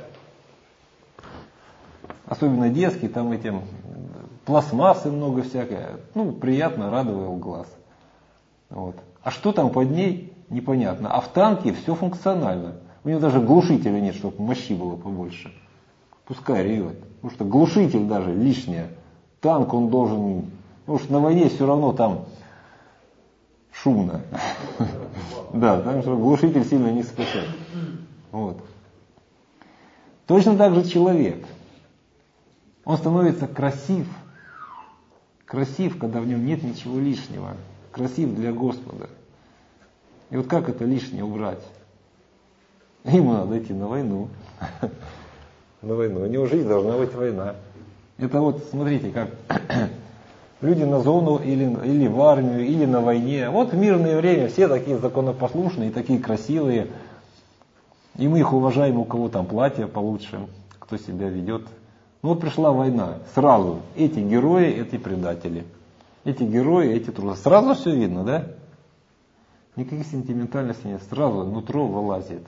особенно детские, там этим пластмассы много всякое, ну, приятно, радовал глаз. Вот. А что там под ней, непонятно. А в танке все функционально. У него даже глушителя нет, чтобы мощи было побольше. Пускай ревет. Потому что глушитель даже лишнее. Танк он должен... Потому что на войне все равно там шумно. Да, там что глушитель сильно не спасет. Вот. Точно так же человек. Он становится красив. Красив, когда в нем нет ничего лишнего. Красив для Господа. И вот как это лишнее убрать? Ему надо идти на войну. На войну. У него жизнь должна быть война. Это вот, смотрите, как люди на зону или в армию, или на войне. Вот в мирное время все такие законопослушные, такие красивые. И мы их уважаем, у кого там платье получше, кто себя ведет. Ну вот пришла война. Сразу эти герои, эти предатели. Эти герои, эти трусы. Сразу все видно, да? Никаких сентиментальностей нет. Сразу нутро вылазит.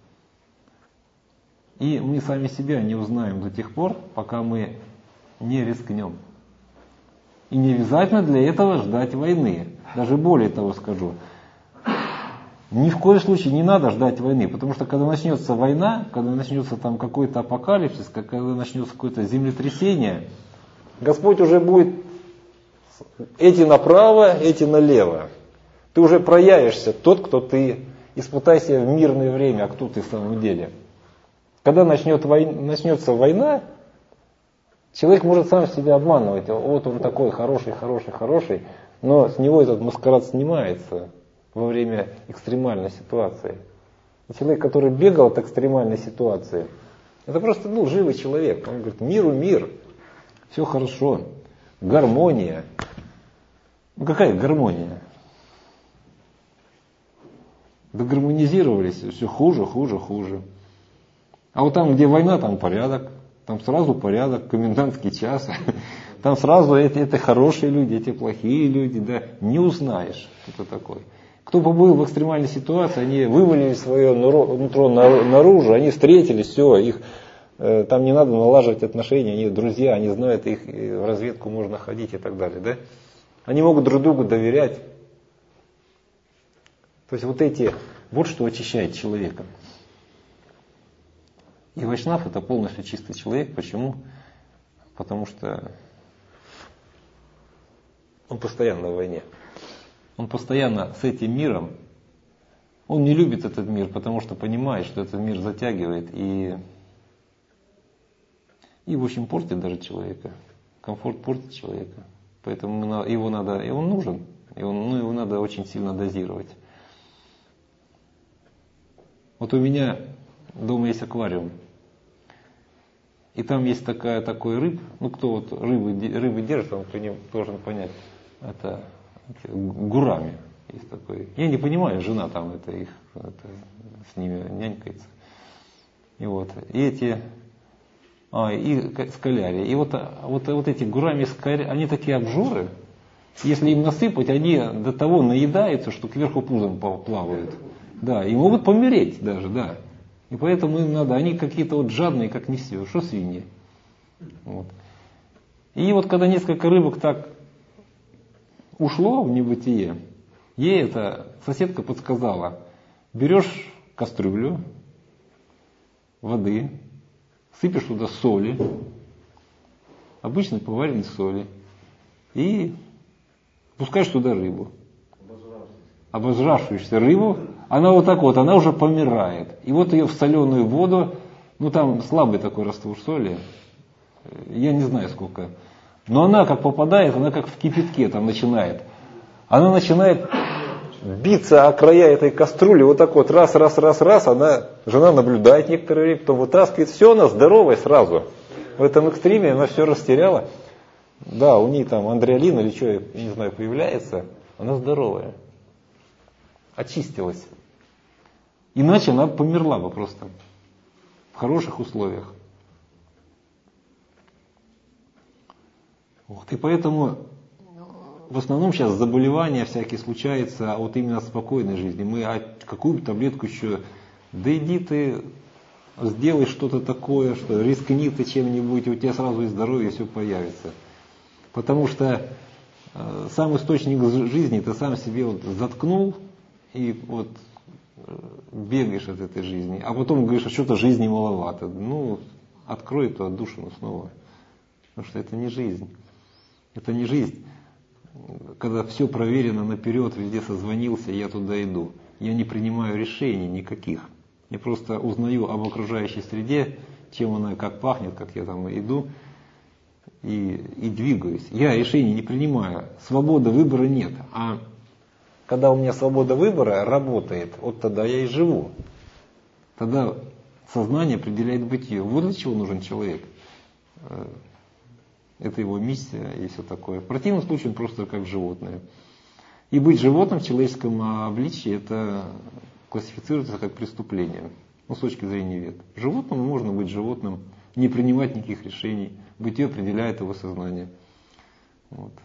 И мы сами себя не узнаем до тех пор, пока мы не рискнем. И не обязательно для этого ждать войны. Даже более того скажу. Ни в коем случае не надо ждать войны, потому что когда начнется война, когда начнется там какой-то апокалипсис, когда начнется какое-то землетрясение, Господь уже будет эти направо, эти налево. Ты уже проявишься тот, кто ты, испытай себя в мирное время, а кто ты в самом деле. Когда начнется война, человек может сам себя обманывать. Вот он такой хороший, но с него этот маскарад снимается во время экстремальной ситуации. И человек, который бегал от экстремальной ситуации, это просто живый человек. Он говорит: миру мир, все хорошо, гармония. Ну какая гармония? Догармонизировались, все хуже. А вот там, где война, там порядок. Там сразу порядок, комендантский час. Там сразу это хорошие люди, эти плохие люди. Да, не узнаешь, кто такой. Кто побыл в экстремальной ситуации, они вывалили свое нутро наружу, они встретились, все, их там не надо налаживать отношения, они друзья, они знают, их в разведку можно ходить и так далее. Да? Они могут друг другу доверять. То есть вот что очищает человека. И Вайшнав — это полностью чистый человек. Почему? Потому что он постоянно в войне. Он постоянно с этим миром. Он не любит этот мир, потому что понимает, что этот мир затягивает и в общем портит даже человека. Комфорт портит человека. Поэтому его надо, и он нужен, его надо очень сильно дозировать. Вот у меня дома есть аквариум. И там есть такой рыб. Ну, кто вот рыбы держит, он должен понять. Это гурами есть такой. Я не понимаю, жена там с ними нянькается. И вот. И скалярии. И вот эти гурами скалярии, они такие обжоры. Если им насыпать, они до того наедаются, что кверху пузом плавают. Да, и могут помереть даже, да. И поэтому им надо, они какие-то вот жадные, как не все, что свиньи. Вот. И вот когда несколько рыбок так ушло в небытие, ей эта соседка подсказала: берешь кастрюлю воды, сыпешь туда соли, обычной поваренной соли, и пускаешь туда рыбу. Обожравшуюся рыбу, она вот так вот, она уже помирает. И вот ее в соленую воду, ну там слабый такой раствор соли, я не знаю сколько. Но она как попадает, она как в кипятке там начинает. Она начинает биться о края этой кастрюли, вот так вот раз, жена наблюдает некоторое время, потом вытаскивает, все, она здоровая сразу. В этом экстриме она все растеряла. Да, у нее там андреалин или что, я не знаю, появляется, она здоровая. Очистилась. Иначе она померла бы просто. В хороших условиях. Вот. И поэтому в основном сейчас заболевания всякие случаются вот именно от спокойной жизни. Мы какую таблетку еще, да иди ты, сделай что-то такое, что рискни ты чем-нибудь, и у тебя сразу и здоровье все появится. Потому что сам источник жизни ты сам себе вот заткнул, и вот бегаешь от этой жизни, а потом говоришь, а что-то жизни маловато. Ну, открой эту отдушину снова. Потому что это не жизнь. Это не жизнь, когда все проверено наперед, везде созвонился, я туда иду. Я не принимаю решений никаких. Я просто узнаю об окружающей среде, чем она, как пахнет, как я там иду, и двигаюсь. Я решений не принимаю. Свободы выбора нет. А когда у меня свобода выбора работает, вот тогда я и живу. Тогда сознание определяет бытие. Вот для чего нужен человек. Это его миссия и все такое. В противном случае он просто как животное. И быть животным в человеческом обличии, это классифицируется как преступление. Ну, с точки зрения вет. Животному можно быть животным, не принимать никаких решений. Бытие определяет его сознание. Вот.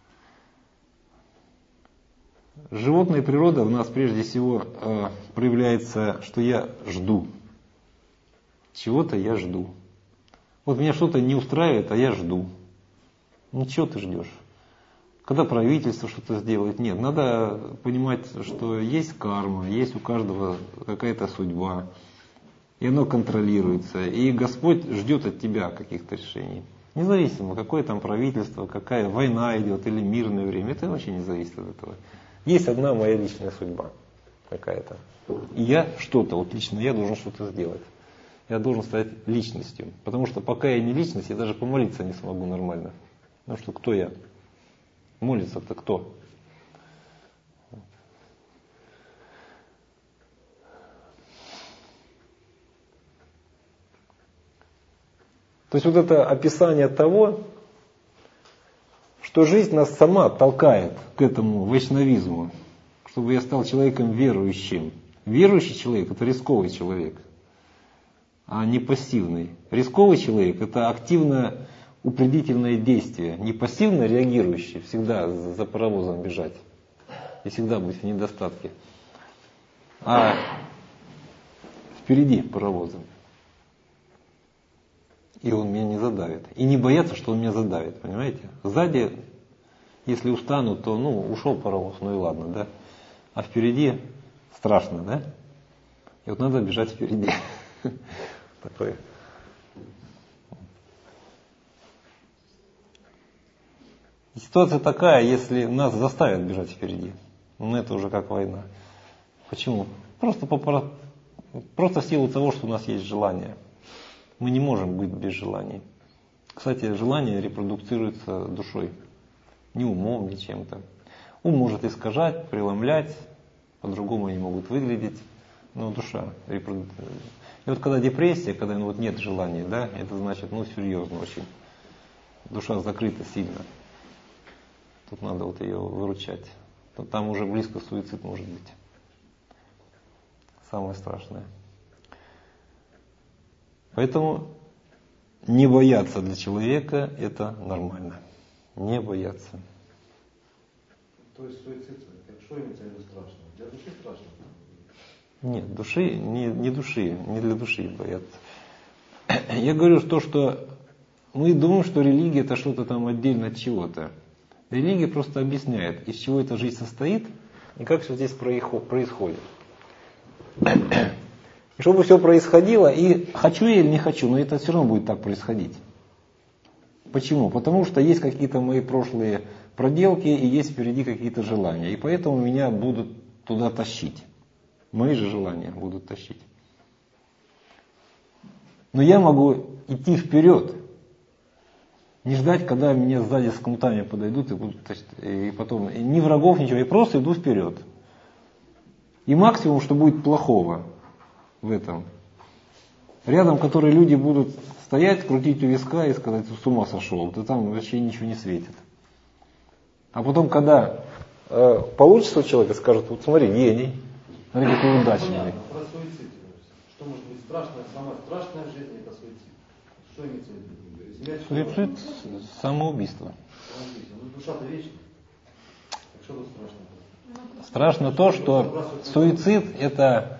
Животная природа в нас прежде всего проявляется, что я жду. Чего-то я жду. Вот меня что-то не устраивает, а я жду. Ничего ты ждешь. Когда правительство что-то сделает, нет. Надо понимать, что есть карма, есть у каждого какая-то судьба. И оно контролируется. И Господь ждет от тебя каких-то решений. Независимо, какое там правительство, какая война идет или мирное время. Это вообще не зависит от этого. Есть одна моя личная судьба какая-то. И я что-то, вот лично я должен что-то сделать. Я должен стать личностью. Потому что пока я не личность, я даже помолиться не смогу нормально. Потому что кто я? Молиться-то кто? То есть вот это описание того, что жизнь нас сама толкает к этому вайшнавизму, чтобы я стал человеком верующим. Верующий человек – это рисковый человек, а не пассивный. Рисковый человек – это активно упредительное действие, не пассивно реагирующий, всегда за паровозом бежать и всегда быть в недостатке, а впереди паровозом. И он меня не задавит. И не бояться, что он меня задавит, понимаете? Сзади, если устану, то ушел паровоз, ну и ладно, да? А впереди страшно, да? И вот надо бежать впереди. Такое. И ситуация такая, если нас заставят бежать впереди, это уже как война. Почему? Просто в силу того, что у нас есть желание. Мы не можем быть без желаний. Кстати, желание репродуцируется душой. Не умом, не чем-то. Ум может искажать, преломлять, по-другому они могут выглядеть, но душа репродуцируется. И вот когда депрессия, когда нет желания, да, это значит, серьезно очень. Душа закрыта сильно. Тут надо ее выручать. Там уже близко суицид может быть. Самое страшное. Поэтому не бояться для человека – это нормально. Не бояться. То есть суицид, что имеется в виду страшно? Для души страшно? Нет, души, не души, не для души бояться. Я говорю то, что мы думаем, что религия – это что-то там отдельно от чего-то. Религия просто объясняет, из чего эта жизнь состоит и как все здесь происходит. И чтобы все происходило, и хочу я или не хочу, но это все равно будет так происходить. Почему? Потому что есть какие-то мои прошлые проделки и есть впереди какие-то желания. И поэтому меня будут туда тащить. Мои же желания будут тащить. Но я могу идти вперед, не ждать, когда меня сзади с кнутами подойдут и будут тащить. И потом ни врагов, ничего, я просто иду вперед. И максимум, что будет плохого в этом. Рядом, которые люди будут стоять, крутить у виска и сказать: с ума сошел, ты там вообще ничего не светит. А потом, когда получится у человека, скажут: вот смотри, гений, смотри, какой удачный. Про суицид. Что может быть страшное? Самая страшная в жизни это суицид. Что имеется в виду? Суицид, самоубийство. Ну, душа-то вечная. Так что тут страшно? Страшно то, что суицид – это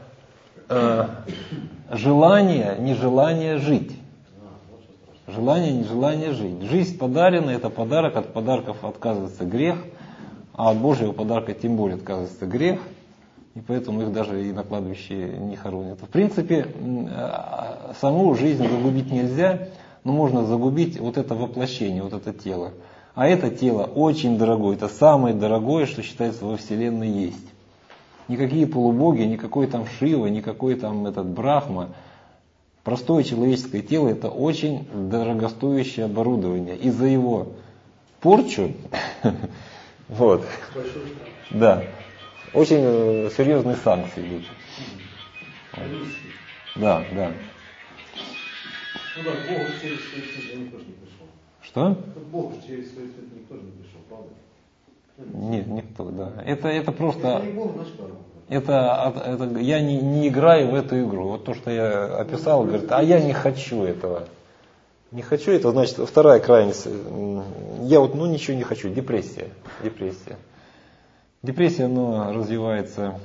желание, нежелание жить. Желание, нежелание жить. Жизнь подарена, это подарок, от подарков отказывается грех, а от Божьего подарка тем более отказывается грех, и поэтому их даже и на кладбище не хоронят. В принципе, саму жизнь загубить нельзя, но можно загубить вот это воплощение, вот это тело. А это тело очень дорогое, это самое дорогое, что считается во Вселенной есть. Никакие полубоги, никакой там Шива, никакой там этот Брахма. Простое человеческое тело – это очень дорогостоящее оборудование. И за его порчу, вот, да, очень серьезные санкции идут. Да, да. Ну да, Богу через суицид никто же не пришел. Что? Богу через суицид никто же не пришел, правда? Нет, никто, да. Это просто... Это не Бог, значит, Это я не играю в эту игру. Вот то, что я описал, говорит: а я не хочу этого. Не хочу этого, значит, вторая крайность. Я вот ничего не хочу. Депрессия. Депрессия, она развивается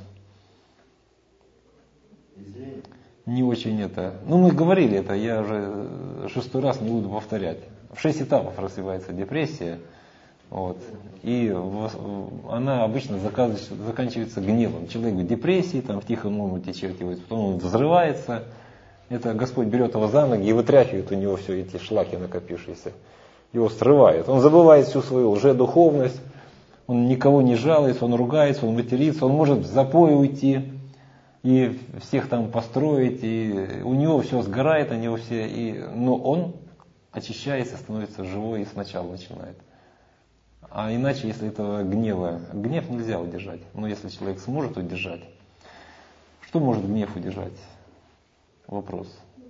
не очень это. Мы говорили это, я уже 6-й раз не буду повторять. В 6 этапов развивается депрессия. Вот. И она обычно заканчивается гневом. Человек в депрессии, там в тихом омуте чертивается, потом он взрывается. Это Господь берет его за ноги и вытряхивает у него все эти шлаки накопившиеся. Его срывает. Он забывает всю свою лжедуховность, он никого не жалуется, он ругается, он матерится, он может в запой уйти и всех там построить, и у него все сгорает, они все, но он очищается, становится живой и сначала начинает. А иначе, если этого гнев нельзя удержать. Но если человек сможет удержать, что может гнев удержать? Вопрос.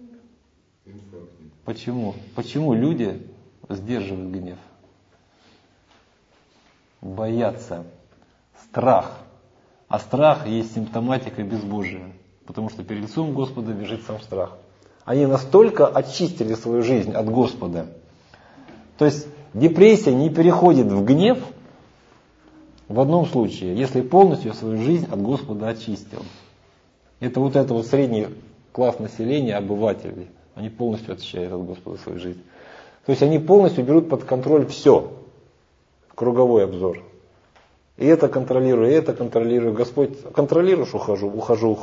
Почему? Почему люди сдерживают гнев? Боятся. Страх. А страх есть симптоматика безбожия. Потому что перед лицом Господа бежит сам страх. Они настолько очистили свою жизнь от Господа. То есть депрессия не переходит в гнев в одном случае, если полностью свою жизнь от Господа очистил. Это вот средний класс населения, обывателей. Они полностью очищают от Господа свою жизнь. То есть они полностью берут под контроль все. Круговой обзор. И это контролирую. Господь, контролируешь, ухожу.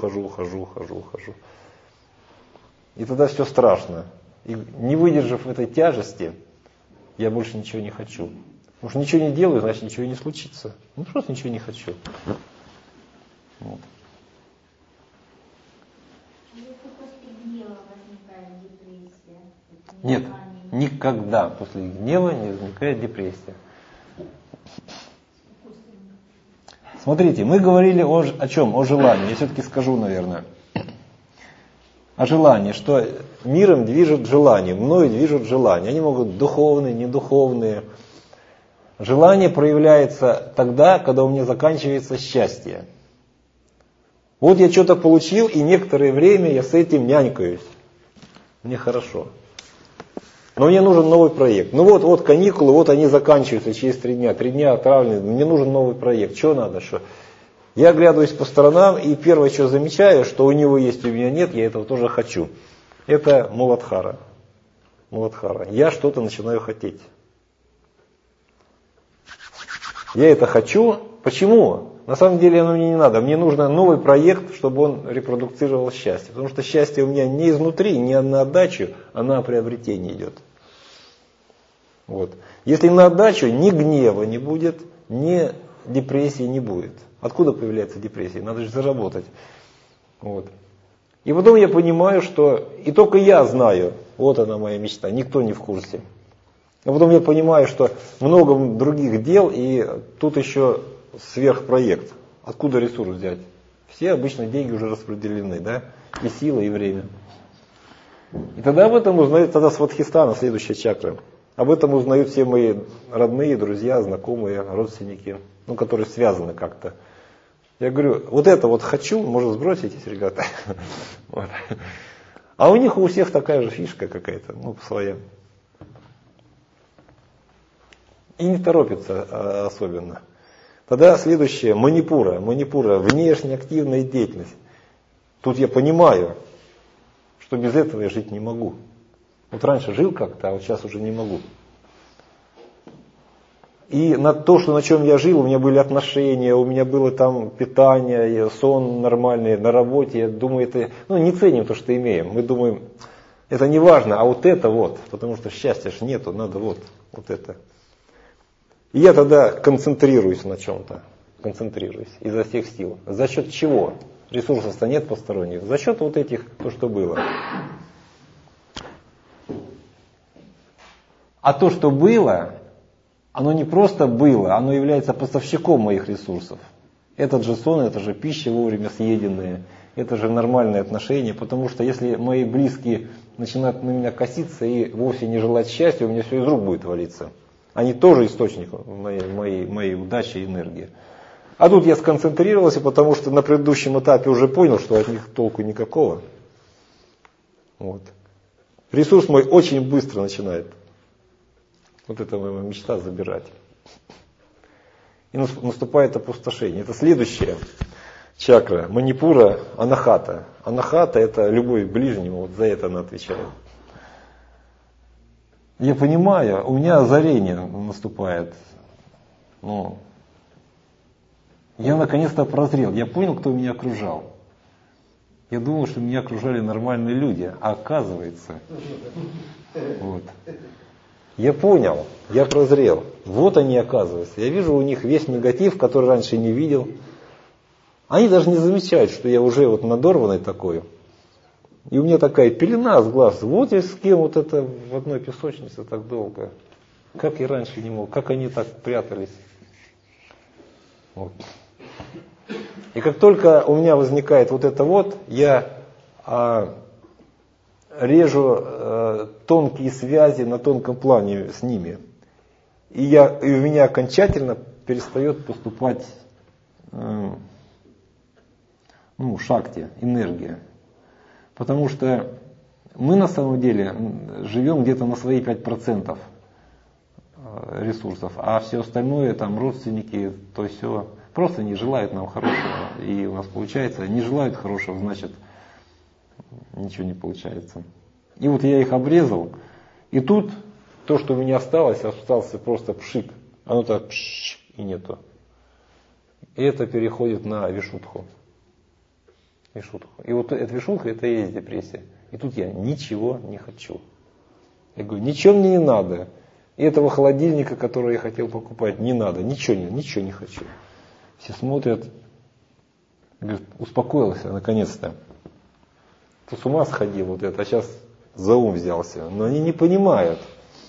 И тогда все страшно. И не выдержав этой тяжести, я больше ничего не хочу. Потому что ничего не делаю, значит ничего не случится. Просто ничего не хочу. Вот. Нет, никогда после гнева не возникает депрессия. Смотрите, мы говорили о чем? О желании. Я все-таки скажу, наверное. О желании, что миром движет желание, мною движут желания. Они могут быть духовные, недуховные. Желание проявляется тогда, когда у меня заканчивается счастье. Вот я что-то получил, и некоторое время я с этим нянькаюсь. Мне хорошо. Но мне нужен новый проект. Вот каникулы, вот они заканчиваются через 3 дня. 3 дня отравлены, мне нужен новый проект. Что надо, что? Я оглядываюсь по сторонам, и первое, что замечаю, что у него есть, у меня нет, я этого тоже хочу. Это Муладхара. Я что-то начинаю хотеть. Я это хочу. Почему? На самом деле оно мне не надо. Мне нужен новый проект, чтобы он репродуцировал счастье. Потому что счастье у меня не изнутри, не на отдачу, а на приобретение идет. Вот. Если на отдачу, ни гнева не будет, ни депрессии не будет. Откуда появляется депрессия? Надо же заработать. Вот. И потом я понимаю, что и только я знаю, вот она моя мечта, никто не в курсе. А потом я понимаю, что много других дел, и тут еще сверхпроект. Откуда ресурс взять? Все обычно деньги уже распределены, да? И сила, и время. И тогда об этом узнают, тогда Свадхистана, следующая чакра. Об этом узнают все мои родные, друзья, знакомые, родственники, ну, которые связаны как-то. Я говорю, вот это вот хочу, может сброситесь, ребята. Вот. А у них у всех такая же фишка какая-то, ну, своя. И не торопится особенно. Тогда следующее, манипура. Манипура, внешне активная деятельность. Тут я понимаю, что без этого я жить не могу. Вот раньше жил как-то, а вот сейчас уже не могу. И на то, что на чем я жил, у меня были отношения, у меня было там питание, сон нормальный, на работе. Я думаю, это, ну, не ценим то, что имеем. Мы думаем, это не важно, а вот это вот, потому что счастья ж нету, надо вот это. И я тогда концентрируюсь на чем-то, концентрируюсь изо всех сил. За счет чего? Ресурсов-то нет посторонних. За счет вот этих, то, что было. А то, что было, оно не просто было, оно является поставщиком моих ресурсов. Этот же сон, это же пища вовремя съеденная, это же нормальные отношения, потому что если мои близкие начинают на меня коситься и вовсе не желать счастья, у меня все из рук будет валиться. Они тоже источник моей удачи и энергии. А тут я сконцентрировался, потому что на предыдущем этапе уже понял, что от них толку никакого. Вот. Ресурс мой очень быстро начинает. Вот это моя мечта забирать. И наступает опустошение. Это следующая чакра. Манипура, анахата. Анахата — это любовь к ближнему, вот за это она отвечает. Я понимаю, у меня озарение наступает. Ну, я наконец-то прозрел. Я понял, кто меня окружал. Я думал, что меня окружали нормальные люди, а оказывается, вот. Я понял, я прозрел. Вот они, оказывается. Я вижу у них весь негатив, который раньше не видел. Они даже не замечают, что я уже вот надорванный такой. И у меня такая пелена с глаз. Вот я с кем вот это в одной песочнице так долго. Как я раньше не мог, как они так прятались. Вот. И как только у меня возникает вот это вот, я режу тонкие связи на тонком плане с ними. И у меня окончательно перестает поступать шакти, энергия. Потому что мы на самом деле живем где-то на свои 5% ресурсов, а все остальное, там родственники, то все, просто не желают нам хорошего. И у нас получается, не желают хорошего, значит ничего не получается. И вот я их обрезал, и тут то, что у меня остался просто пшик. Оно так пш, и нету. И это переходит на вишудху. И вот эта вишудха, это и есть депрессия. И тут я ничего не хочу. Я говорю, ничего мне не надо. И этого холодильника, который я хотел покупать, не надо. Ничего не хочу. Все смотрят, говорят, успокоился наконец-то. Ты с ума сходил вот это, а сейчас за ум взялся. Но они не понимают,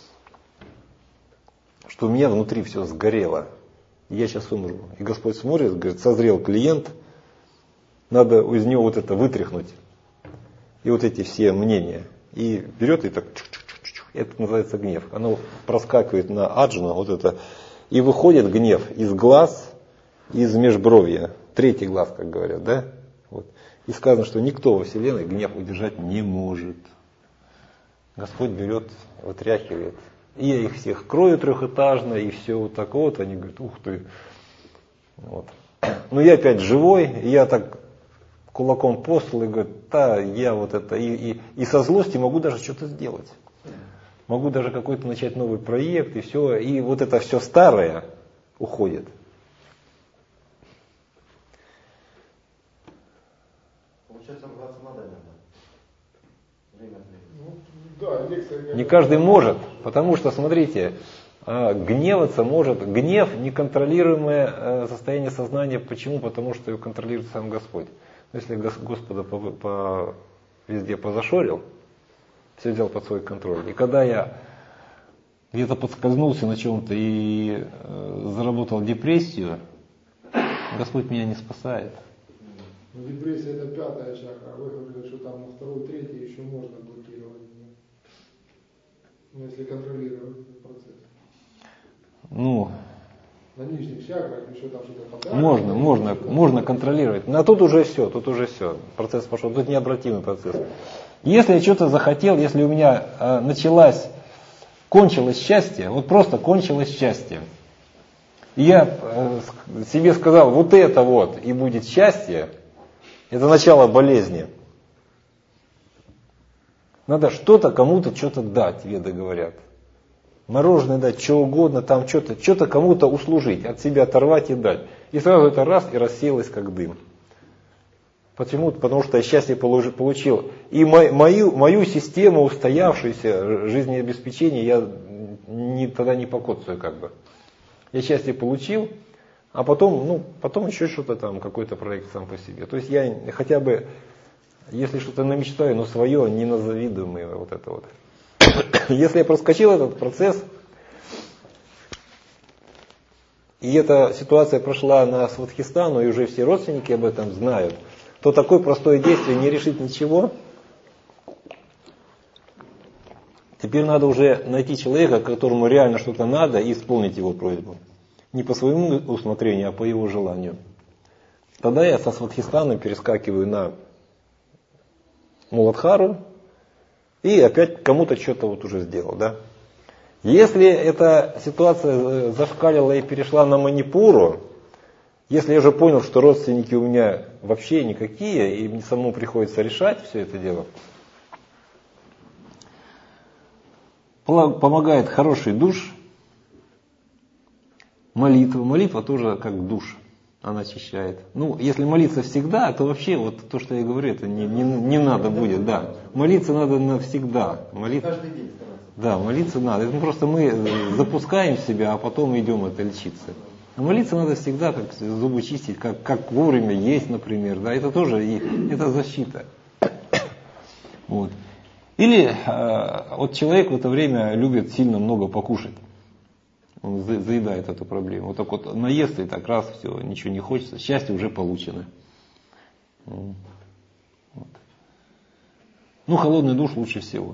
что у меня внутри все сгорело. И я сейчас умру. И Господь смотрит, говорит, созрел клиент, надо из него вот это вытряхнуть. И вот эти все мнения. И берет и так, это называется гнев. Оно проскакивает на аджну, вот это, и выходит гнев из глаз, из межбровья. Третий глаз, как говорят, да? Вот. И сказано, что никто во Вселенной гнев удержать не может. Господь берет, вытряхивает. И я их всех крою трехэтажно, и все вот так вот. Они говорят, ух ты. Вот. Но я опять живой, и я так кулаком по столу и говорю, да, я вот это. И со злости могу даже что-то сделать. Могу даже какой-то начать новый проект, и все. И вот это все старое уходит. Получается, ругаться надо иногда. Время от времени. Да, лекция, Не каждый может, потому что, смотрите, гневаться может, гнев неконтролируемое состояние сознания. Почему? Потому что его контролирует сам Господь. Если Господа везде позашорил, все взял под свой контроль. И когда я где-то подскользнулся на чем-то и заработал депрессию, Господь меня не спасает. Ну, депрессия это 5-я чакра, а вы говорили, что там на 2-й, 3-й еще можно блокировать. Ну, если контролировать этот процесс. Ну, на нижних чакрах еще там что-то подать. Можно контролировать. Но тут уже все. Процесс пошел. Тут необратимый процесс. Если я что-то захотел, если у меня кончилось счастье, вот просто кончилось счастье, и я себе сказал, вот это вот и будет счастье, это начало болезни. Надо что-то кому-то что-то дать, веды говорят. Мороженое дать, что угодно, там что-то кому-то услужить, от себя оторвать и дать. И сразу это раз и рассеялось как дым. Почему? Потому что я счастье получил. И мою систему устоявшуюся жизнеобеспечения я тогда не покоцаю как бы. Я счастье получил, а потом еще что-то там, какой-то проект сам по себе. То есть я хотя бы, если что-то намечтаю, но свое, не назавидуемое вот это вот. Если я проскочил этот процесс, и эта ситуация прошла на Сватхистану, и уже все родственники об этом знают, то такое простое действие не решит ничего. Теперь надо уже найти человека, которому реально что-то надо, и исполнить его просьбу. Не по своему усмотрению, а по его желанию. Тогда я со Сватхистана перескакиваю на Муладхару и опять кому-то что-то вот уже сделал. Да? Если эта ситуация зашкалила и перешла на Манипуру, если я уже понял, что родственники у меня вообще никакие, и мне самому приходится решать все это дело, помогает хороший душ, молитва. Молитва тоже как душ, она очищает. Ну, если молиться всегда, то вообще вот то, что я говорю, это не надо будет. Да. Молиться надо навсегда. Каждый день стараться. Да, молиться надо. Это просто мы запускаем себя, а потом идем это лечиться. А молиться надо всегда, как зубы чистить, как вовремя есть, например. Да, это тоже это защита. Вот. Или вот человек в это время любит сильно много покушать. Он заедает эту проблему. Вот так вот наестся и так раз, все, ничего не хочется. Счастье уже получено. Вот. Ну, холодный душ лучше всего.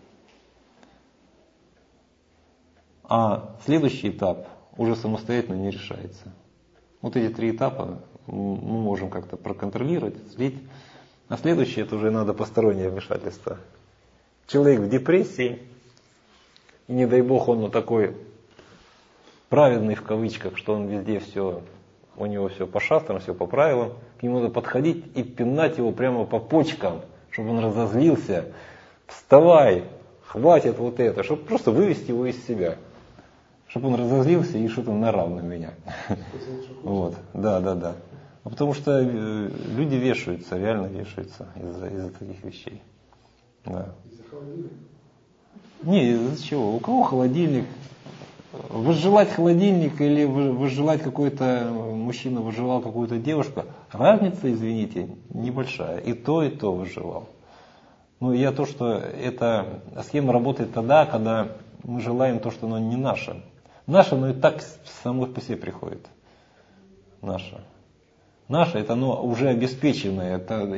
А следующий этап уже самостоятельно не решается. Вот эти 3 этапа мы можем как-то проконтролировать, слить. А следующее, это уже надо постороннее вмешательство. Человек в депрессии, и не дай бог он вот такой праведный в кавычках, что он везде все, у него все по шастрам, все по правилам. К нему надо подходить и пинать его прямо по почкам, чтобы он разозлился. Вставай, хватит вот это, чтобы просто вывести его из себя. Чтобы он разозлился и что-то наорал на меня. Вот, да. Потому что люди вешаются, реально вешаются из-за таких вещей. Да. Из-за холодильника? Не, из-за чего? У кого холодильник? Возжелать холодильник или возжелать какой-то мужчина возжелал какую-то девушку, разница, извините, небольшая. И то возжелал. Ну, я то, что эта схема работает тогда, когда мы желаем то, что оно не наше. Наше, но и так само по себе приходит. Наше. Наше, это оно уже обеспеченное. Это...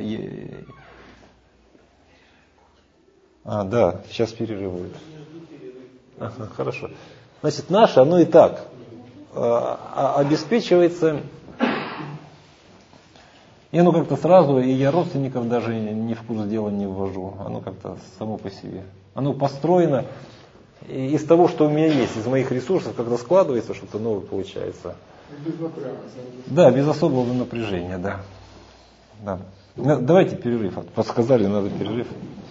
да, сейчас перерыв будет. Ага, хорошо. Значит, наше, оно и так обеспечивается. И оно как-то сразу, и я родственников даже ни в курс дела не ввожу. Оно как-то само по себе. Оно построено из того, что у меня есть, из моих ресурсов, когда складывается, что-то новое получается. Без напряга. Да, без особого напряжения, да. Давайте перерыв. Подсказали, надо перерыв.